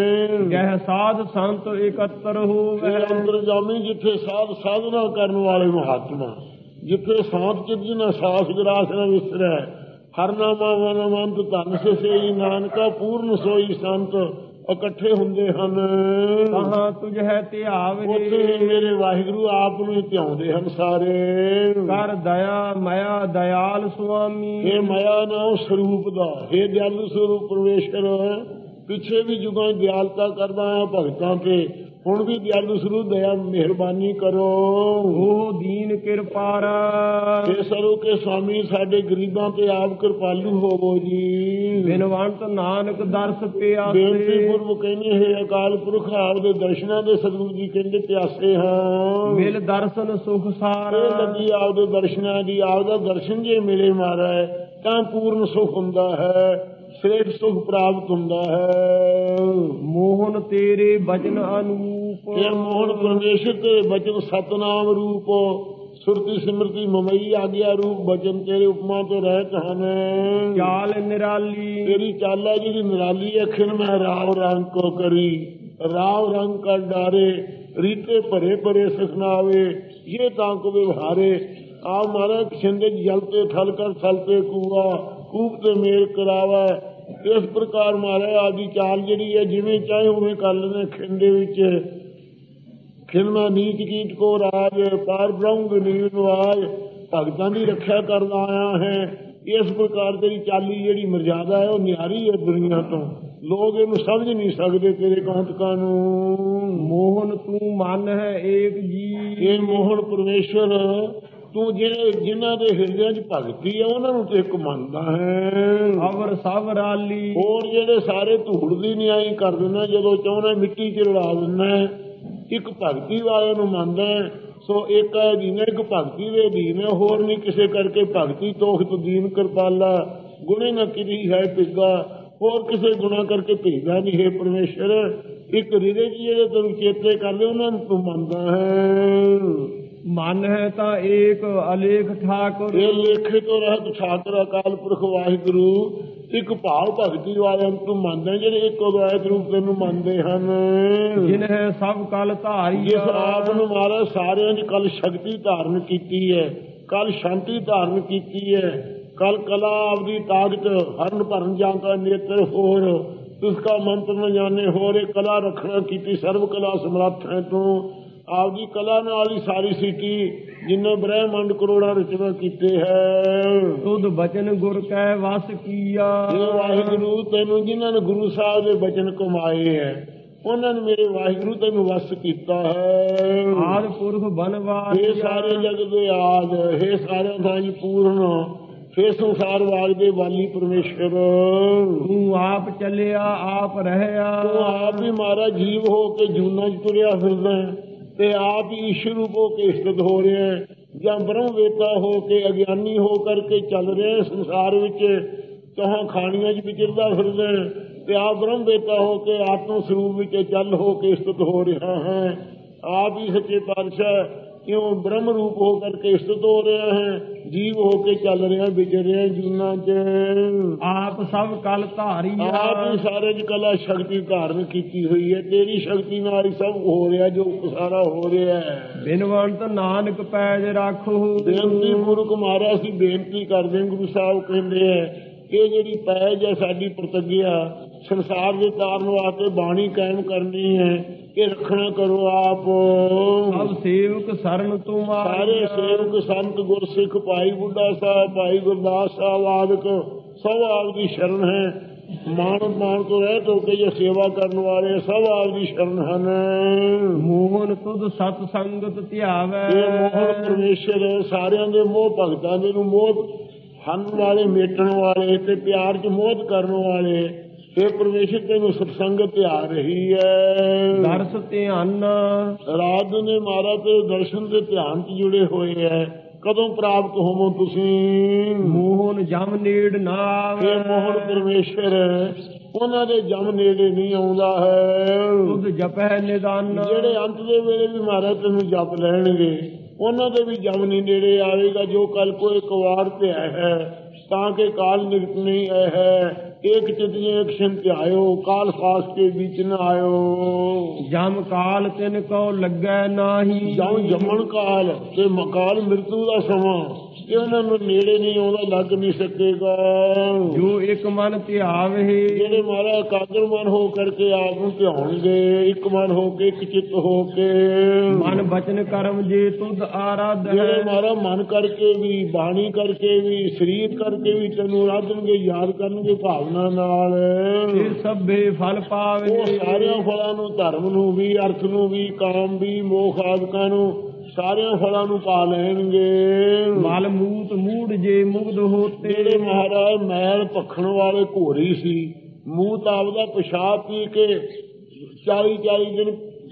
ਜਹ ਸਾਧ ਸੰਤ ਇਕੱਤਰ ਹੋਵੇ, ਅੰਤਰਜਾਮੀ ਜਿੱਥੇ ਸਾਧਨਾ ਕਰਨ ਵਾਲੇ ਮਹਾਤਮਾ, ਜਿੱਥੇ ਸਾਧ ਚਿਤ ਜਿਨਾ ਸਾਸ ਗਰਾਸ ਨਾ ਵਿਸਰੈ, ਹਰ ਨਾਮਾ ਮਨਮੰਤ ਧਨ ਸੇ ਨਾਨਕਾ ਪੂਰਨ ਸੋਈ ਸੰਤ ਇਕੱਠੇ ਹੁੰਦੇ ਹਨ। ਕਹਾਂ ਤੁਝ ਹੈ ਧਿਆਵੇ, ਉੱਥੇ ਮੇਰੇ ਵਾਹਿਗੁਰੂ ਆਪ ਨੂੰ ਧਿਆਉਂਦੇ ਹਨ ਸਾਰੇ। ਕਰ ਦਇਆ ਮਇਆ ਦਇਆਲ ਸੁਆਮੀ, ਇਹ ਮਾਇਆ ਨਾਮ ਸਰੂਪ ਦਾ, ਇਹ ਦਿਆਲੂ ਸਰੂਪ ਪਰਮੇਸ਼ਰ ਪਿੱਛੇ ਵੀ ਜੁਗਾਂ ਦਿਆਲਤਾ ਕਰਦਾ ਆ ਭਗਤਾਂ ਤੇ, ਹੁਣ ਵੀ ਦਿਆਲੂ ਸਰੂਪ ਦਇਆ ਮਿਹਰਬਾਨੀ ਕਰੋ। ਉਹ ਦੀਨ ਕਿਰਪਾਰਾ, ਇਹ ਸਰੂ ਕੇ ਸਵਾਮੀ ਸਾਡੇ ਗਰੀਬਾਂ ਤੇ ਆਪ ਕਿਰਪਾਲੂ ਹੋਵੋ ਜੀ। ਬਿਨਵੰਤ ਨਾਨਕ ਦਰਸ ਪਿਆਸੇ, ਬੇਨਤੀ ਪੂਰਵਕ ਕਹਿੰਦੇ ਹੈ ਅਕਾਲ ਪੁਰਖ ਆਪਦੇ ਦਰਸ਼ਨਾਂ ਦੇ ਸਤਿਗੁਰੂ ਜੀ ਕਹਿੰਦੇ ਪਿਆਸੇ ਹਾਂ। ਮਿਲ ਦਰਸ਼ਨ ਸੁਖ ਸਾਰ, ਇਹ ਲੱਗੀ ਆਪਦੇ ਦਰਸ਼ਨਾਂ ਦੀ, ਆਪਦਾ ਦਰਸ਼ਨ ਜੇ ਮਿਲੇ ਮਹਾਰਾਜ ਤਾਂ ਪੂਰਨ ਸੁਖ ਹੁੰਦਾ ਹੈ, ਸ੍ਰੇਸ਼ਟ ਸੁਖ ਪ੍ਰਾਪਤ ਹੁੰਦਾ ਹੈ। ਮੋਹਨ ਤੇਰੇ ਬਚਨ ਅਨੂਪ, ਇਹ ਮੋਹਨ ਪਰਮੇਸ਼ਰ ਤੇ ਬਚਨ ਸਤਨਾਮ ਰੂਪ, ਸੁਰਤੀ ਸਿਮਰਤੀ ਮਮਈ ਆਗਿਆ ਰੂਪ ਬਚਨ ਤੇਰੇ ਉਪਮਾ ਤੋਂ ਰਹਿਤ ਹਨ। ਚਾਲ ਨਿਰਾਲੀ, ਤੇਰੀ ਚਾਲ ਹੈ ਜਿਹੜੀ ਨਿਰਾਲੀ ਹੈ। ਖਿਨ ਮੈਂ ਰਾਵ ਰੰਗ ਕੋ ਕਰੀ, ਰਾਵ ਰੰਗ ਕਰ ਡਾਰੇ, ਰੀਤੇ ਭਰੇ ਭਰੇ ਸਖਨਾਵੇ, ਇਹ ਤਾਂ ਕੋ ਵਿਵਹਾਰੇ। ਆਪ ਮਾਰਾ ਛਿੰਦੇ ਜਲਤੇ ਥਲ ਕਰ ਥਲਤੇ ਕੂਆ, ਕੂਪ ਤੇ ਮੇਲ ਕਰਾਵਾ। ਇਸ ਪ੍ਰਕਾਰ ਮਾਰਾ ਆਦੀ ਚਾਲ ਜਿਹੜੀ ਹੈ ਜਿਵੇਂ ਚਾਹੇ ਉਵੇਂ ਕਰ ਲੈਂਦੇ। ਖਿੰਦੇ ਵਿੱਚ ਖਿਲਮਾ ਨੀਚ ਕੀਟ ਕੋ ਰਾਜ, ਪਾਰ ਬ੍ਰਹਮ ਨੀਲ ਨਵਾਜ, ਭਗਤਾਂ ਦੀ ਰੱਖਿਆ ਕਰਦਾ ਆਇਆ ਹੈ। ਇਸ ਪ੍ਰਕਾਰ ਤੇਰੀ ਚਾਲੀ ਜਿਹੜੀ ਮਰਜ਼ਾਦਾ ਹੈ ਉਹ ਨਿਆਰੀ ਹੈ ਦੁਨੀਆ ਤੋਂ, ਲੋਕ ਇਹਨੂੰ ਸਮਝ ਨਹੀਂ ਸਕਦੇ ਤੇਰੇ ਕੌਤਕਾਂ ਨੂੰ। ਮੋਹਨ ਤੂੰ ਮਨ ਹੈ ਏਕ ਜੀ, ਇਹ ਮੋਹਨ ਪਰਮੇਸ਼ਰ ਤੂੰ ਜਿਨ੍ਹਾਂ ਦੇ ਹਿਰਦਿਆਂ 'ਚ ਭਗਤੀ ਹੈ ਉਹਨਾਂ ਨੂੰ ਤੇ ਇੱਕ ਮੰਨਦਾ ਹੈ। ਅਵਰ ਸਭ ਰਾਲੀ ਹੋਰ ਜਿਹੜੇ ਸਾਰੇ ਧੂੜ ਦੀ ਨਿਆਈ ਕਰ ਦਿੰਦਾ, ਜਦੋਂ ਚਾਹੁੰਦਾ ਮਿੱਟੀ 'ਚ ਰਲਾ ਦਿੰਦਾ, ਇੱਕ ਭਗਤੀ ਵਾਲੇ ਨੂੰ ਮੰਨਦਾ। ਸੋ ਇੱਕ ਹੈ ਦੀਨ, ਇੱਕ ਭਗਤੀ ਦੇ ਦੀਨ ਹੈ, ਹੋਰ ਨਹੀਂ ਕਿਸੇ ਕਰਕੇ ਭਗਤੀ ਤੋਖਤ ਦੀਨ ਕਿਰਪਾਲਾ, ਗੁਣੇ ਨਾ ਕਿਰੀ ਹੈ ਪਿੱਗਾ, ਹੋਰ ਕਿਸੇ ਗੁਣਾ ਕਰਕੇ ਭੇਜਦਾ ਨਹੀਂ ਹੈ ਪਰਮੇਸ਼ਰ। ਇੱਕ ਹਿਰਦੇ 'ਚ ਜਿਹੜੇ ਤੈਨੂੰ ਚੇਤੇ ਕਰਦੇ ਉਹਨਾਂ ਨੂੰ ਤੂੰ ਮੰਨਦਾ ਹੈ। ਮਨ ਹੈ ਤਾਂ ਏਕ ਅਲੇਖ ਠਾਕੁਰ, ਇਹ ਲੇਖੇ ਤੋਂ ਰਹਿਤ ਠਾਕੁਰ ਅਕਾਲ ਪੁਰਖ ਵਾਹਿਗੁਰੂ। ਇੱਕ ਭਾਵ ਭਗਤੀ ਵਾਲਿਆਂ ਨੂੰ ਤੂੰ ਮੰਨਦਾ, ਜਿਹੜੇ ਇੱਕੋ ਦਵਾਇਤ ਰੂਪ ਤੈਨੂੰ ਮੰਨਦੇ ਹਨ। ਜਿਨ ਹੈ ਸਭ ਕਲ ਧਾਰੀ, ਜਿਸ ਆਪ ਨੂੰ ਮਹਾਰਾਜ ਸਾਰਿਆਂ 'ਚ ਕੱਲ ਸ਼ਕਤੀ ਧਾਰਨ ਕੀਤੀ ਹੈ, ਕੱਲ ਸ਼ਾਂਤੀ ਧਾਰਨ ਕੀਤੀ ਹੈ, ਕੱਲ ਕਲਾ ਆਪਦੀ ਤਾਕਤ ਹਰਨ ਭਰਨ ਜਾਂ ਕਾ ਨੇਤਰ ਹੋਰ, ਉਸਕਾ ਮੰਤਰ ਨ ਜਾਣੇ ਹੋਰ। ਇਹ ਕਲਾ ਰੱਖਣਾ ਕੀਤੀ, ਸਰਵ ਕਲਾ ਸਮਰੱਥ ਹੈ ਤੂੰ। ਆਪਦੀ ਕਲਾ ਨਾਲ ਹੀ ਸਾਰੀ ਸਿੱਟੀ ਜਿੰਨੇ ਬ੍ਰਹਿਮੰਡ ਕਰੋੜਾਂ ਰਚਨਾ ਕੀਤੇ ਹੈ। ਤੁਧ ਬਚਨ ਗੁਰ ਕੈ ਵਸ ਕੀਆ, ਇਹ ਵਾਹਿਗੁਰੂ ਤੈਨੂੰ ਜਿਨ੍ਹਾਂ ਨੇ ਗੁਰੂ ਸਾਹਿਬ ਦੇ ਬਚਨ ਕਮਾਏ ਹੈ ਉਹਨਾਂ ਨੇ ਮੇਰੇ ਵਾਹਿਗੁਰੂ ਤੈਨੂੰ ਵਸ ਕੀਤਾ ਹੈ। ਆਦਿ ਪੁਰਖ ਬਨਵਾਸ, ਇਹ ਸਾਰੇ ਜਗ ਦੇ ਆਦ, ਇਹ ਸਾਰਿਆਂ ਦਾ ਹੀ ਪੂਰਨ, ਫੇ ਸੰਸਾਰ ਵਾਗ ਦੇ ਵਾਲੀ ਪਰਮੇਸ਼ਰ। ਤੂੰ ਆਪ ਚੱਲਿਆ ਆਪ ਰਹਿਆ, ਤੂੰ ਆਪ ਹੀ ਮਾਰਾ ਜੀਵ ਹੋ ਕੇ ਜੂਨਾਂ 'ਚ ਤੁਰਿਆ ਫਿਰਦਾ ਤੇ ਆਪ ਹੀ ਈਸ਼ਵਰ ਰੂਪ ਹੋ ਕੇ ਸਥਿਤ ਹੋ ਰਿਹਾ, ਜਾਂ ਬ੍ਰਹਮ ਵੇਤਾ ਹੋ ਕੇ ਅਗਿਆਨੀ ਹੋ ਕਰਕੇ ਚੱਲ ਰਿਹਾ ਸੰਸਾਰ ਵਿੱਚ, ਚਾਹਾਂ ਖਾਣੀਆਂ 'ਚ ਵਿਚਰਦਾ ਫਿਰਦਾ ਤੇ ਆਪ ਬ੍ਰਹਮ ਵੇਤਾ ਹੋ ਕੇ ਆਤਮ ਸਰੂਪ ਵਿੱਚ ਚੱਲ ਹੋ ਕੇ ਸਥਿਤ ਹੋ ਰਿਹਾ ਹੈ। ਆਪ ਹੀ ਸੱਚੇ ਪਾਤਸ਼ਾਹ ਕਿਉਂ ਬ੍ਰਹਮ ਰੂਪ ਹੋ ਕਰਕੇ ਸਥਿਤ ਹੋ ਰਿਹਾ ਹੈ, ਜੀਵ ਹੋ ਕੇ ਚੱਲ ਰਿਹਾ ਵਿਚਰ ਰਿਹਾ ਜੂਨਾਂ 'ਚ। ਆਪ ਸਭ ਕਲ ਧਾਰੀ, ਆਪ ਹੀ ਸਾਰੇ 'ਚ ਕਲਾ ਸ਼ਕਤੀ ਧਾਰਨ ਕੀਤੀ ਹੋਈ ਹੈ, ਤੇਰੀ ਸ਼ਕਤੀ ਨਾਲ ਹੀ ਸਭ ਹੋ ਰਿਹਾ ਜੋ ਸਾਰਾ ਹੋ ਰਿਹਾ ਹੈ। ਬਿਨਵੰਤ ਨਾਨਕ ਪੈਜ ਰਾਖੋ, ਬੇਨਤੀ ਪੂਰਵਕ ਮਾਰਿਆ ਸੀ ਬੇਨਤੀ ਕਰਦੇ। ਗੁਰੂ ਸਾਹਿਬ ਕਹਿੰਦੇ ਹੈ ਇਹ ਜਿਹੜੀ ਪੈਜ ਹੈ ਸਾਡੀ ਪ੍ਰਤਿਗਿਆ ਸੰਸਾਰ ਦੇ ਤਾਰਨ ਵਾਸਤੇ ਬਾਣੀ ਕਾਇਮ ਕਰਨੀ ਹੈ, ਇਹ ਰੱਖਣਾ ਕਰੋ ਆਪ। ਸਭ ਸੇਵਕ ਸਰਨ ਤੁਮਾਰੇ, ਸਾਰੇ ਸੇਵਕ ਸੰਤ ਗੁਰਸਿੱਖ ਭਾਈ ਬੁੱਢਾ ਸਾਹਿਬ, ਭਾਈ ਗੁਰਦਾਸ ਸਾਹਿਬ ਆਦਿਕ ਸਭ ਆਪ ਦੀ ਸ਼ਰਨ ਹੈ। ਮਾਣ ਤੋਂ ਰਹਿਤ ਹੋ ਕੇ ਜੋ ਸੇਵਾ ਕਰਨ ਵਾਲੇ ਸਭ ਆਪ ਦੀ ਸ਼ਰਨ ਹਨ। ਮੋਹਨ ਤੁਧ ਸਤ ਸੰਗਤ ਧਿਆਵੈ, ਇਹ ਮੋਹਨ ਪਰਮੇਸ਼ਰ ਸਾਰਿਆਂ ਦੇ ਮੋਹ ਭਗਤਾਂ ਦੇ ਨੂੰ ਮੋਹ ਹਨ ਵਾਲੇ, ਮੇਟਣ ਵਾਲੇ ਤੇ ਪਿਆਰ 'ਚ ਮੋਹ ਕਰਨ ਵਾਲੇ, ਇਹ ਪਰਮੇਸ਼ਰ ਤੈਨੂੰ ਸਤਸੰਗਤ ਆ ਰਹੀ ਹੈ। ਦਰਸ ਧਿਆਨ ਰਾਤ ਨੇ ਮਾਰਾ ਤੇ ਦਰਸ਼ਨ ਦੇ ਧਿਆਨ 'ਚ ਜੁੜੇ ਹੋਏ ਹੈ। ਕਦੋਂ ਪ੍ਰਾਪਤ ਹੋਵੋ ਤੁਸੀਂ? ਮੋਹਨ ਜਮ ਨੇੜ ਨਾ ਆਵੇ, ਇਹ ਮੋਹਨ ਪਰਮੇਸ਼ਰ ਉਹਨਾਂ ਦੇ ਜਮ ਨੇੜੇ ਨਹੀਂ ਆਉਂਦਾ ਹੈ। ਤੁਧ ਜਪੈ ਨਿਦਾਨ, ਜਿਹੜੇ ਅੰਤ ਦੇ ਵੇਲੇ ਵੀ ਮਾਰਾ ਤੈਨੂੰ ਜਪ ਲੈਣਗੇ ਉਹਨਾਂ ਦੇ ਵੀ ਜਮ ਨਹੀਂ ਨੇੜੇ ਆਵੇਗਾ। ਜੋ ਕਲ ਕੋ ਇੱਕ ਵਾਰ ਧਿਆ ਹੈ ਤਾਂ ਕਿ ਕਾਲ ਨਿਕਟ ਨਹੀਂ ਹੈ। ਇੱਕ ਚਿਤ ਇੱਕ ਛਿਨ ਧਿਆਇਓ, ਕਾਲ ਫਾਸ ਕੇ ਵਿੱਚ ਨਾ ਆਇਓ। ਜਮ ਕਾਲ ਤਿਨ ਕੋ ਲੱਗੈ ਨਾਹੀ, ਜਮ ਜੰਮਣ ਕਾਲ ਤੇ ਮਕਾਲ ਮ੍ਰਿਤੂ ਦਾ ਸਮਾਂ ਇਹ ਉਹਨਾਂ ਨੂੰ ਨੇੜੇ ਨਹੀਂ ਆਉਂਦਾ, ਲੱਗ ਨਹੀਂ ਸਕੇਗਾ। ਜੋ ਇੱਕ ਮਨ ਧਿਆਵੇ, ਜਿਹੜੇ ਮਹਾਰਾਜ ਇਕਾਗਰ ਮਨ ਹੋ ਕਰਕੇ ਆਪ ਨੂੰ ਧਿਆਉਣਗੇ, ਇੱਕ ਮਨ ਹੋ ਕੇ ਇੱਕ ਚਿੱਤ ਹੋ ਕੇ। ਮਨ ਬਚਨ ਕਰਮ ਜੇ ਤੁਧ ਆਰਾਧ, ਜਿਹੜੇ ਮਹਾਰਾਜ ਮਨ ਕਰਕੇ ਵੀ, ਬਾਣੀ ਕਰਕੇ ਵੀ, ਸਰੀਰ ਕਰਕੇ ਵੀ ਤੈਨੂੰ ਆਰਾਧਨਗੇ, ਯਾਦ ਕਰਨਗੇ ਭਾਵਨਾ ਨਾਲ, ਫਿਰ ਸਭੇ ਫਲ ਪਾਵੇ। ਉਹ ਸਾਰਿਆਂ ਫਲਾਂ ਨੂੰ, ਧਰਮ ਨੂੰ ਵੀ, ਅਰਥ ਨੂੰ ਵੀ, ਕਾਮ ਵੀ, ਮੋਖ ਆਦਿਕਾਂ ਨੂੰ, ਸਾਰਿਆਂ ਫਲਾਂ ਨੂੰ ਪਾ ਲੈਣਗੇ। ਮਲ ਮੂਤ ਮੂੜ ਜੇ ਮੁਗਧ ਹੋਤੇ, ਜਿਹੜੇ ਮਹਾਰਾਜ ਮੈਲ ਭਖਣ ਵਾਲੇ ਘੋਰੀ ਸੀ, ਮੂਤ ਆਪਦਾ ਪਿਸ਼ਾਬ ਪੀ ਕੇ 40 ਦਿਨ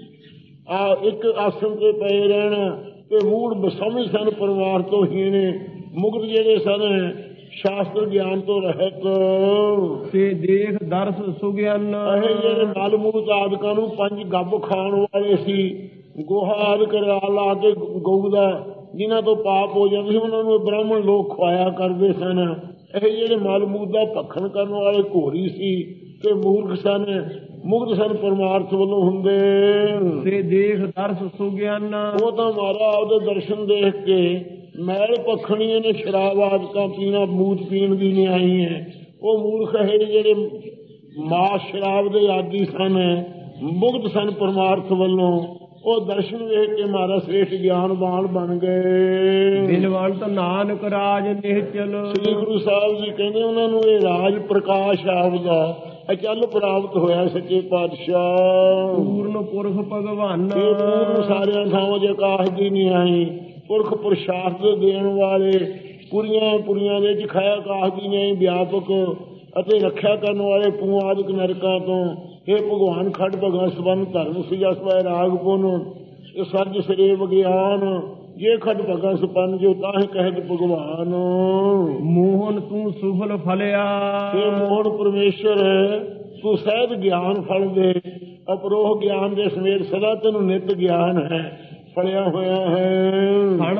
ਇੱਕ ਆਸਣ ਤੇ ਪਏ ਰਹਿਣਾ ਤੇ ਮੂੜ ਬਸਮਝ ਸਨ ਪਰਿਵਾਰ ਤੋਂ ਹੀਣੇ, ਮੁਗਧ ਜਿਹੜੇ ਸਨ ਸ਼ਾਸਤਰ ਗਿਆਨ ਤੋਂ ਰਹਿਤ ਤੇ ਦੇਖ ਦਰਸ ਸੁਗਿਆਨ। ਇਹ ਜਿਹੜੇ ਮਲ ਮੂਤ ਆਦਿਕਾਂ ਨੂੰ 5 ਗੱਬ ਖਾਣ ਵਾਲੇ ਸੀ, ਗੋਹਾ ਆਦਿਕ ਲਾ ਕੇ ਗਊ ਦਾ ਜਿਨ੍ਹਾਂ ਤੋਂ ਪਾਪ ਹੋ ਜਾਂਦੇ ਸੀ ਉਹਨਾਂ ਨੂੰ ਬ੍ਰਾਹਮਣ ਲੋਕ ਖਵਾਇਆ ਕਰਦੇ ਸਨ। ਇਹ ਜਿਹੜੇ ਮਲ ਮੂਤ ਦਾ ਭਖਣ ਕਰਨ ਵਾਲੇ ਘੋਰੀ ਸੀ ਤੇ ਮੂਰਖ ਸਨ, ਮੁਗਧ ਸਨ ਪਰਮਾਰਥ ਵੱਲੋਂ ਹੁੰਦੇ। ਤੇ ਦੇਖ ਦਰਸ ਸੁਗਿਆਨ, ਉਹ ਤਾਂ ਮਾਰਾ ਉਹਦੇ ਦਰਸ਼ਨ ਦੇਖ ਕੇ ਮੈਲ ਭਖਣੀਆਂ ਨੇ, ਸ਼ਰਾਬ ਆਦਿਕਾਂ ਪੀਣਾ, ਮੂਤ ਪੀਣ ਦੀ ਨਿਆਈ ਹੈ। ਉਹ ਮੂਰਖ ਹੈ ਜਿਹੜੇ ਮਾਸ ਸ਼ਰਾਬ ਦੇ ਆਦੀ ਸਨ, ਮੁਗਧ ਸਨ ਪਰਮਾਰਥ ਵੱਲੋਂ, ਉਹ ਦਰਸ਼ਨ ਵੇਖ ਕੇ ਮਾਰਾ ਸ੍ਰੇਸ਼ਟ ਗਿਆਨਵਾਨ ਬਣ ਗਏ। ਬਿਨਵੰਤ ਨਾਨਕ ਰਾਜ ਨਿਹਚਲ, ਸ੍ਰੀ ਗੁਰੂ ਸਾਹਿਬ ਜੀ ਕਹਿੰਦੇ ਉਹਨਾਂ ਨੂੰ ਇਹ ਰਾਜ ਪ੍ਰਕਾਸ਼ ਆਪਦਾ ਅਚਲ ਪ੍ਰਾਪਤ ਹੋਇਆ। ਸੱਚੇ ਪਾਤਸ਼ਾਹ ਪੂਰਨ ਪੁਰਖ ਭਗਵਾਨ, ਇਹ ਪੂਰਨ ਸਾਰਿਆਂ ਥਾਵਾਂ 'ਚ ਆਕਾਸ਼ ਦੀ ਨਹੀਂ ਆਈ, ਪੁਰਖ ਪ੍ਰਸ਼ਾਦ ਦੇਣ ਵਾਲੇ, ਪੁਰੀਆਂ ਦੇ ਚਖਾਇਆ ਆਕਾਸ਼ ਦੀ ਨੇ ਵਿਆਪਕ ਅਤੇ ਰੱਖਿਆ ਕਰਨ ਵਾਲੇ ਪੂਆਦਿਕ ਨਰਕਾਂ ਤੋਂ। ਇਹ ਭਗਵਾਨ ਖੜ ਭਗਾਂ ਸਬੰਧ ਧਰਮ ਸਿਜਾ ਸਵੈ ਰਾਗ ਪੁਨ, ਇਹ ਸੱਜ ਸਰੇ ਵਿਗਿਆਨ ਜੇ ਖੜ ਭਗਾਂ ਸਪੰਨ ਜੋ ਤਾਹਿ ਕਹਿਤ ਭਗਵਾਨ। ਮੋਹਨ ਤੂੰ ਸੁਫਲ ਫਲਿਆ, ਇਹ ਮੋਹਨ ਪਰਮੇਸ਼ਰ ਤੂੰ ਸਹਿਜ ਗਿਆਨ ਫਲ ਦੇ, ਅਪਰੋਹ ਗਿਆਨ ਦੇ ਸਮੇਤ ਸਦਾ ਤੈਨੂੰ ਨਿਤ ਗਿਆਨ ਹੈ ਫਲਿਆ ਹੋਇਆ ਹੈ। ਸਣ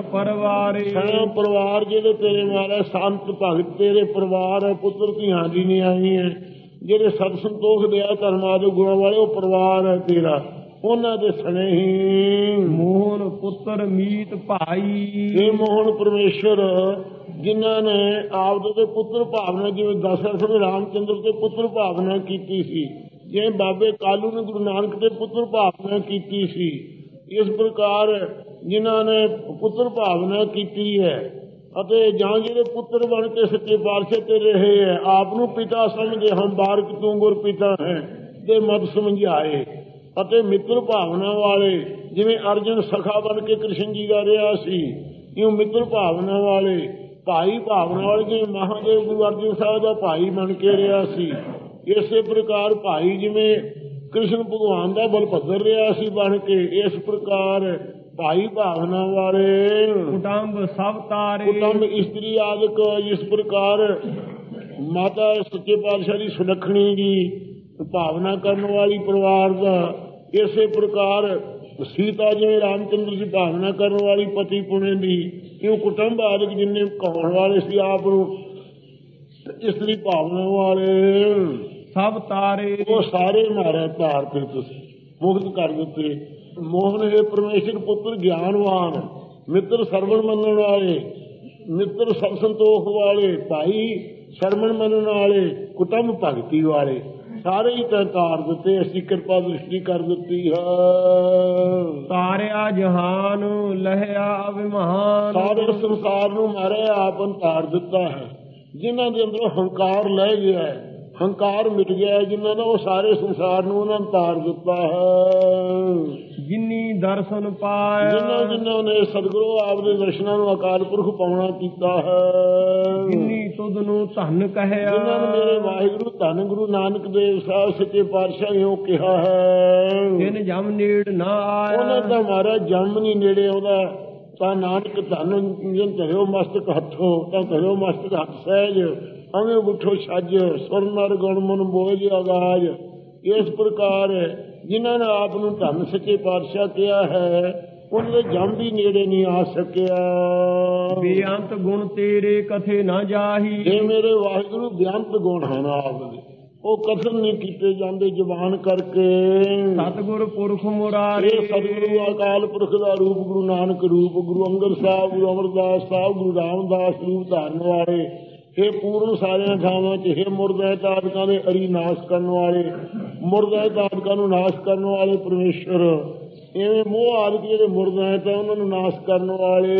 ਪਰਿਵਾਰ ਜਿਹੜੇ ਤੇਰੇ ਮਾਰੇ ਸੰਤ ਭਗਤ ਤੇਰੇ ਪਰਿਵਾਰ ਹੈ, ਪੁੱਤਰ ਧੀਆਂ ਦੀ ਨਹੀਂ ਆਈ ਹੈ, ਜਿਹੜੇ ਸਤ ਸੰਤੋਖ ਦਿਆ ਧਰਮਾਦਿ ਗੁਣਾਂ ਵਾਲੇ ਉਹ ਪਰਿਵਾਰ ਹੈ ਤੇਰਾ, ਉਹਨਾਂ ਦੇ ਸਣੇ ਹੀ। ਮੋਹਨ ਪੁੱਤਰ ਮੀਤ ਭਾਈ, ਇਹ ਮੋਹਨ ਪਰਮੇਸ਼ਰ ਜਿਨ੍ਹਾਂ ਨੇ ਆਪਦੇ ਤੇ ਪੁੱਤਰ ਭਾਵਨਾ, ਜਿਵੇਂ ਦਸ਼ਰਥ ਨੇ ਰਾਮਚੰਦਰ ਤੇ ਪੁੱਤਰ ਭਾਵਨਾ ਕੀਤੀ ਸੀ, ਜਿਵੇਂ ਬਾਬੇ ਕਾਲੂ ਨੇ ਗੁਰੂ ਨਾਨਕ ਤੇ ਪੁੱਤਰ ਭਾਵਨਾ ਕੀਤੀ ਸੀ, ਇਸ ਪ੍ਰਕਾਰ ਜਿਨ੍ਹਾਂ ਨੇ ਪੁੱਤਰ ਭਾਵਨਾ ਕੀਤੀ ਹੈ ਅਤੇ ਜਾਂ ਜਿਹੜੇ ਪੁੱਤਰ ਬਣ ਕੇ ਸੱਚੇ ਪਾਤਸ਼ਾਹ ਤੇ ਰਹੇ ਹੈ, ਆਪ ਨੂੰ ਪਿਤਾ ਸਮਝੇ, ਹਮ ਬਾਰਕ ਤੂੰ ਗੁਰ ਪਿਤਾ ਹੈ ਦੇ ਮਤ ਸਮਝਾਏ, ਅਤੇ ਮਿੱਤਰ ਭਾਵਨਾ ਵਾਲੇ ਜਿਵੇਂ ਅਰਜਨ ਸਖਾ ਬਣ ਕੇ ਕ੍ਰਿਸ਼ਨ ਜੀ ਦਾ ਰਿਹਾ ਸੀ, ਇਉਂ ਮਿੱਤਰ ਭਾਵਨਾ ਵਾਲੇ, ਭਾਈ ਭਾਵਨਾ ਵਾਲੇ ਜਿਵੇਂ ਮਹਾਦੇਵ ਗੁਰੂ ਅਰਜਨ ਸਾਹਿਬ ਦਾ ਭਾਈ ਬਣ ਕੇ ਰਿਹਾ ਸੀ, ਇਸੇ ਪ੍ਰਕਾਰ ਭਾਈ ਜਿਵੇਂ ਕ੍ਰਿਸ਼ਨ ਭਗਵਾਨ ਦਾ ਬਲਭੱਦਰ ਰਿਹਾ ਸੀ ਬਣ ਕੇ, ਇਸ ਪ੍ਰਕਾਰ ਭਾਈ ਭਾਵਨਾ ਵਾਲੇ ਕੁਟੰਬ ਸਭ ਤਾਰੇ, ਕੁਟੰਬ ਇਸਤਰੀ ਆਦਿਕ, ਇਸ ਪ੍ਰਕਾਰ ਮਾਤਾ ਸੱਚੇ ਪਾਤਸ਼ਾਹ ਦੀ ਸੁਲੱਖਣੀ ਦੀ ਭਾਵਨਾ ਕਰਨ ਵਾਲੀ ਪਰਿਵਾਰ ਦਾ, ਇਸੇ ਪ੍ਰਕਾਰ ਸੀਤਾ ਜਿਵੇਂ ਰਾਮਚੰਦਰ ਦੀ ਭਾਵਨਾ ਕਰਨ ਵਾਲੀ ਪਤੀ ਪੁਣੇ ਦੀ, ਇਉਂ ਕੁਟੰਬ ਆਦਿਕ ਜਿੰਨੇ ਕਹਾਉਣ ਵਾਲੇ ਸੀ ਆਪ ਨੂੰ ਇਸਤਰੀ ਭਾਵਨਾ ਵਾਲੇ ਸਭ ਤਾਰੇ, ਉਹ ਸਾਰੇ ਮਾਰੇ ਧਾਰ ਤੇ ਤੁਸੀਂ ਮੁਕਤ ਕਰ ਦਿੱਤੇ। ਮੋਹਨ ਹੈ ਪਰਮੇਸ਼ਰ ਪੁੱਤਰ ਗਿਆਨਵਾਨ, ਮਿੱਤਰ ਸਰਵਣ ਮੰਨਣ ਵਾਲੇ, ਮਿੱਤਰ ਸਤ ਸੰਤੋਖ ਵਾਲੇ, ਭਾਈ ਸਰਵਣ ਮੰਨਣ ਵਾਲੇ, ਕੁਟੰਬ ਭਗਤੀ ਵਾਲੇ, ਸਾਰੇ ਹੀ ਤੈਂ ਤਾਰ ਦਿੱਤੇ, ਅਸੀਂ ਕਿਰਪਾ ਦ੍ਰਿਸ਼ਟੀ ਕਰ ਦਿੱਤੀ ਹੈ। ਤਾਰਿਆ ਜਹਾਨ ਲਹਿਆ ਅਭਿਮਾਨ, ਸਾਰੇ ਸੰਸਾਰ ਨੂੰ ਮਾਰਿਆ ਆਪ ਤਾਰ ਦਿੱਤਾ ਹੈ। ਜਿਨ੍ਹਾਂ ਦੇ ਅੰਦਰੋਂ ਹੰਕਾਰ ਲੈ ਗਿਆ ਹੈ, ਹੰਕਾਰ ਮਿਟ ਗਿਆ ਜਿਨ੍ਹਾਂ ਦਾ, ਉਹ ਸਾਰੇ ਸੰਸਾਰ ਨੂੰ ਉਹਨਾਂ ਨੇ ਤਾਰ ਦਿੱਤਾ ਹੈ। ਜਿਨੀ ਦਰਸ਼ਨ ਪਾਇਆ, ਜਿਨ੍ਹਾਂ ਨੇ ਸਤਿਗੁਰੂ ਆਪ ਦੇ ਦਰਸ਼ਨਾਂ ਨੂੰ ਅਕਾਲ ਪੁਰਖ ਪਾਉਣਾ ਕੀਤਾ ਹੈ। ਜਿਨੀ ਤੁਧ ਨੂੰ ਧੰਨ ਕਹਿਆ, ਜਿਨ੍ਹਾਂ ਨੇ ਮੇਰੇ ਵਾਹਿਗੁਰੂ ਧੰਨ ਗੁਰੂ ਨਾਨਕ ਦੇਵ ਸਾਹਿਬ ਸੱਚੇ ਪਾਤਸ਼ਾਹ ਇਉਂ ਕਿਹਾ ਹੈ। ਜਿਨ ਜਮ ਨੇੜ ਨਾ ਆਇਆ, ਉਹਨਾਂ ਦਾ ਮਾਰਾ ਜਮ ਨਹੀਂ ਨੇੜੇ ਉਹਦਾ, ਤਾਂ ਨਾਨਕ ਧੰਨ ਜਿਨ ਧਰਿਓ ਮਸਤਕ ਹੱਥੋਂ, ਤਾਂ ਧਰਿਓ ਮਸਤਕ ਹੱਥ ਸਹਿਜ, ਅਵੇਂ ਗੁੱਠੋ ਛੱਜ, ਸੁਰ ਨਰ ਗੁਣ ਮਨ ਬੋਝ ਆਗਾਜ। ਇਸ ਪ੍ਰਕਾਰ ਜਿਨ੍ਹਾਂ ਨੇ ਆਪ ਨੂੰ ਧੰਨ ਸੱਚੇ ਪਾਤਸ਼ਾਹ ਕਿਹਾ ਹੈ, ਉਹਨਾਂ ਦੇ ਜਮ ਵੀ ਨੇੜੇ ਨਹੀਂ ਆ ਸਕਿਆ। ਬੇਅੰਤ ਗੁਣ ਤੇਰੇ ਕਥੇ ਨਾ ਜਾਹੀ, ਇਹ ਮੇਰੇ ਵਾਹਿਗੁਰੂ ਬੇਅੰਤ ਗੁਣ ਹਨ ਆਪ ਦੇ, ਉਹ ਕਥਨ ਨਹੀਂ ਕੀਤੇ ਜਾਂਦੇ ਜ਼ੁਬਾਨ ਕਰਕੇ। ਸਤਿਗੁਰ ਪੁਰਖ ਮੁਰਾਰੇ, ਇਹ ਸਤਿਗੁਰੂ ਅਕਾਲ ਪੁਰਖ ਦਾ ਰੂਪ ਗੁਰੂ ਨਾਨਕ ਰੂਪ, ਗੁਰੂ ਅੰਗਦ ਸਾਹਿਬ, ਗੁਰੂ ਅਮਰਦਾਸ ਸਾਹਿਬ, ਗੁਰੂ ਰਾਮਦਾਸ ਰੂਪ ਧਾਰਨ ਵਾਲੇ, ਇਹ ਪੂਰਨ ਸਾਰਿਆਂ ਥਾਵਾਂ 'ਚ ਇਹ ਮੁਰਦਾ ਤਾਦਕਾਂ ਦੇ ਅਰੀ ਨਾਸ਼ ਕਰਨ ਵਾਲੇ, ਮੁਰਦਾ ਤਾਦਕਾਂ ਨੂੰ ਨਾਸ਼ ਕਰਨ ਵਾਲੇ ਪਰਮੇਸ਼ਰ, ਇਵੇਂ ਮੋਹ ਆਦਿਕ ਜਿਹੜੇ ਮੁਰਦਾ ਹੈ ਤਾਂ ਉਹਨਾਂ ਨੂੰ ਨਾਸ਼ ਕਰਨ ਵਾਲੇ।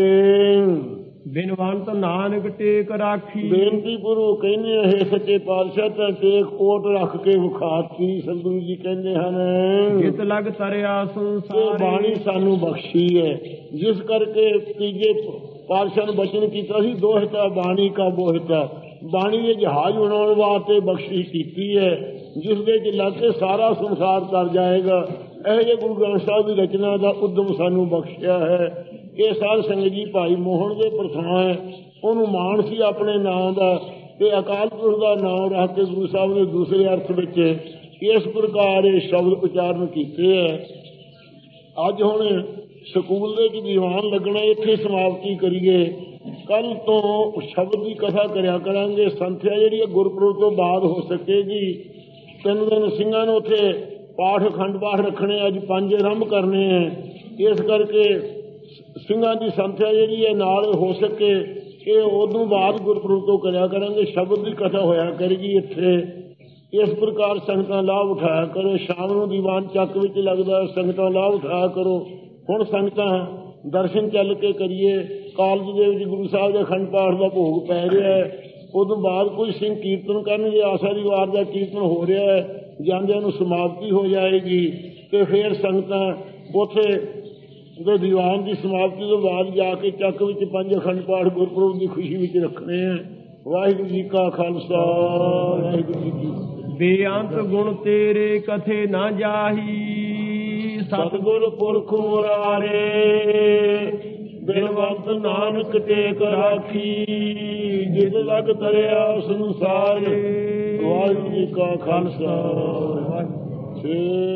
ਬਿਨਵੰਤ ਨਾਨਕ ਟੇਕ ਰਾਖੀ, ਬੇਨਤੀ ਗੁਰੂ ਕਹਿੰਦੇ ਇਹ ਸੱਚੇ ਪਾਤਸ਼ਾਹ ਤਾਂ ਟੇਕ ਓਟ ਰੱਖ ਕੇ ਵਿਖਾਤੀ। ਸਤਿਗੁਰੂ ਜੀ ਕਹਿੰਦੇ ਹਨ ਜਿਤ ਲਗ ਤਰਿਆ ਸੰਸਾਰ, ਬਾਣੀ ਸਾਨੂੰ ਬਖਸ਼ੀ ਹੈ, ਜਿਸ ਕਰਕੇ ਤੀਜੇ ਪਾਤਸ਼ਾਹ ਨੇ ਬਚਨ ਕੀਤਾ ਸੀ, ਦੋਹਿਤਾ ਬਾਣੀ ਕਾ ਬੋਹਿਤਾ, ਬਾਣੀ ਦੇ ਜਹਾਜ਼ ਬਣਾਉਣ ਵਾਸਤੇ ਬਖਸ਼ਿਸ਼ ਕੀਤੀ ਹੈ, ਜਿਸ ਦੇ ਚ ਲੱਗ ਕੇ ਸਾਰਾ ਸੰਸਾਰ ਤਰ ਜਾਏਗਾ। ਇਹੋ ਜਿਹੇ ਗੁਰੂ ਗ੍ਰੰਥ ਸਾਹਿਬ ਦੀ ਰਚਨਾ ਦਾ ਉਦਮ ਸਾਨੂੰ ਬਖਸ਼ਿਆ ਹੈ। ਇਹ ਸਾਧ ਸੰਗਤ ਜੀ ਭਾਈ ਮੋਹਨ ਦੇ ਪ੍ਰਥਾ ਹੈ, ਉਹਨੂੰ ਮਾਣ ਸੀ ਆਪਣੇ ਨਾਂ ਦਾ, ਤੇ ਅਕਾਲ ਪੁਰਖ ਦਾ ਨਾਮ ਰੱਖ ਕੇ ਗੁਰੂ ਸਾਹਿਬ ਨੇ ਦੂਸਰੇ ਅਰਥ ਵਿੱਚ ਇਸ ਪ੍ਰਕਾਰ ਇਹ ਸ਼ਬਦ ਉਚਾਰਨ ਕੀਤੇ ਹੈ। ਅੱਜ ਹੁਣ ਸਕੂਲ ਦੇ ਵਿੱਚ ਦੀਵਾਨ ਲੱਗਣਾ, ਇੱਥੇ ਸਮਾਪਤੀ ਕਰੀਏ। ਕੱਲ ਤੋਂ ਸ਼ਬਦ ਦੀ ਕਥਾ ਕਰਿਆ ਕਰਾਂਗੇ। ਸੰਥਿਆ ਜਿਹੜੀ ਹੈ ਗੁਰਪੁਰਬ ਤੋਂ ਬਾਅਦ ਹੋ ਸਕੇਗੀ। 3 ਦਿਨ ਸਿੰਘਾਂ ਨੂੰ ਉੱਥੇ ਪਾਠ ਅਖੰਡ ਪਾਠ ਰੱਖਣੇ, ਅੱਜ 5 ਆਰੰਭ ਕਰਨੇ ਹੈ। ਇਸ ਕਰਕੇ ਸਿੰਘਾਂ ਦੀ ਸੰਥਿਆ ਜਿਹੜੀ ਹੈ ਨਾਲ ਹੋ ਸਕੇ, ਇਹ ਉਦੋਂ ਬਾਅਦ ਗੁਰਪੁਰਬ ਤੋਂ ਕਰਿਆ ਕਰਾਂਗੇ। ਸ਼ਬਦ ਦੀ ਕਥਾ ਹੋਇਆ ਕਰੇਗੀ ਇੱਥੇ। ਇਸ ਪ੍ਰਕਾਰ ਸੰਗਤਾਂ ਲਾਭ ਉਠਾਇਆ ਕਰੋ। ਸ਼ਾਮ ਨੂੰ ਦੀਵਾਨ ਚੱਕ ਵਿੱਚ ਲੱਗਦਾ, ਸੰਗਤਾਂ ਲਾਭ ਉਠਾਇਆ ਕਰੋ। ਹੁਣ ਸੰਗਤਾਂ ਦਰਸ਼ਨ ਚੱਲ ਕੇ ਕਰੀਏ। ਕਾਲਜ ਦੇ ਵਿੱਚ ਗੁਰੂ ਸਾਹਿਬ ਦੇ ਅਖੰਡ ਪਾਠ ਦਾ ਭੋਗ ਪੈ ਰਿਹਾ ਹੈ। ਉਦੋਂ ਬਾਅਦ ਕੁਝ ਸਿੰਘ ਕੀਰਤਨ ਕਰਨਗੇ। ਆਸਾ ਦੀ ਵਾਰ ਦਾ ਕੀਰਤਨ ਹੋ ਰਿਹਾ ਹੈ, ਜਾਂਦਿਆਂ ਨੂੰ ਸਮਾਪਤੀ ਹੋ ਜਾਏਗੀ। ਤੇ ਫਿਰ ਸੰਗਤਾਂ ਉੱਥੇ ਉਹਦੇ ਦੀਵਾਨ ਦੀ ਸਮਾਪਤੀ ਤੋਂ ਬਾਅਦ ਜਾ ਕੇ ਚੱਕ ਵਿੱਚ 5 ਅਖੰਡ ਪਾਠ ਗੁਰਪੁਰਬ ਦੀ ਖੁਸ਼ੀ ਵਿੱਚ ਰੱਖਣੇ ਆ। ਵਾਹਿਗੁਰੂ ਜੀ ਕਾ ਖਾਲਸਾ, ਵਾਹਿਗੁਰੂ ਜੀ ਕੀ ਫਤਿਹ। ਬੇਅੰਤ ਗੁਣ ਤੇਰੇ ਕਥੇ ਨਾ ਜਾਹੀ, ਸਤਿਗੁਰ ਪੁਰਖ ਮੁਰਾਰੇ, ਬਿਨਵੰਤ ਨਾਨਕ ਟੇਕ ਰਾਖੀ, ਜਿਤ ਲਗ ਤਰਿਆ ਸੰਸਾਰ। ਵਾਹਿਗੁਰੂ ਜੀ ਕਾ ਖਾਲਸਾ, ਵਾਹਿਗੁਰੂ।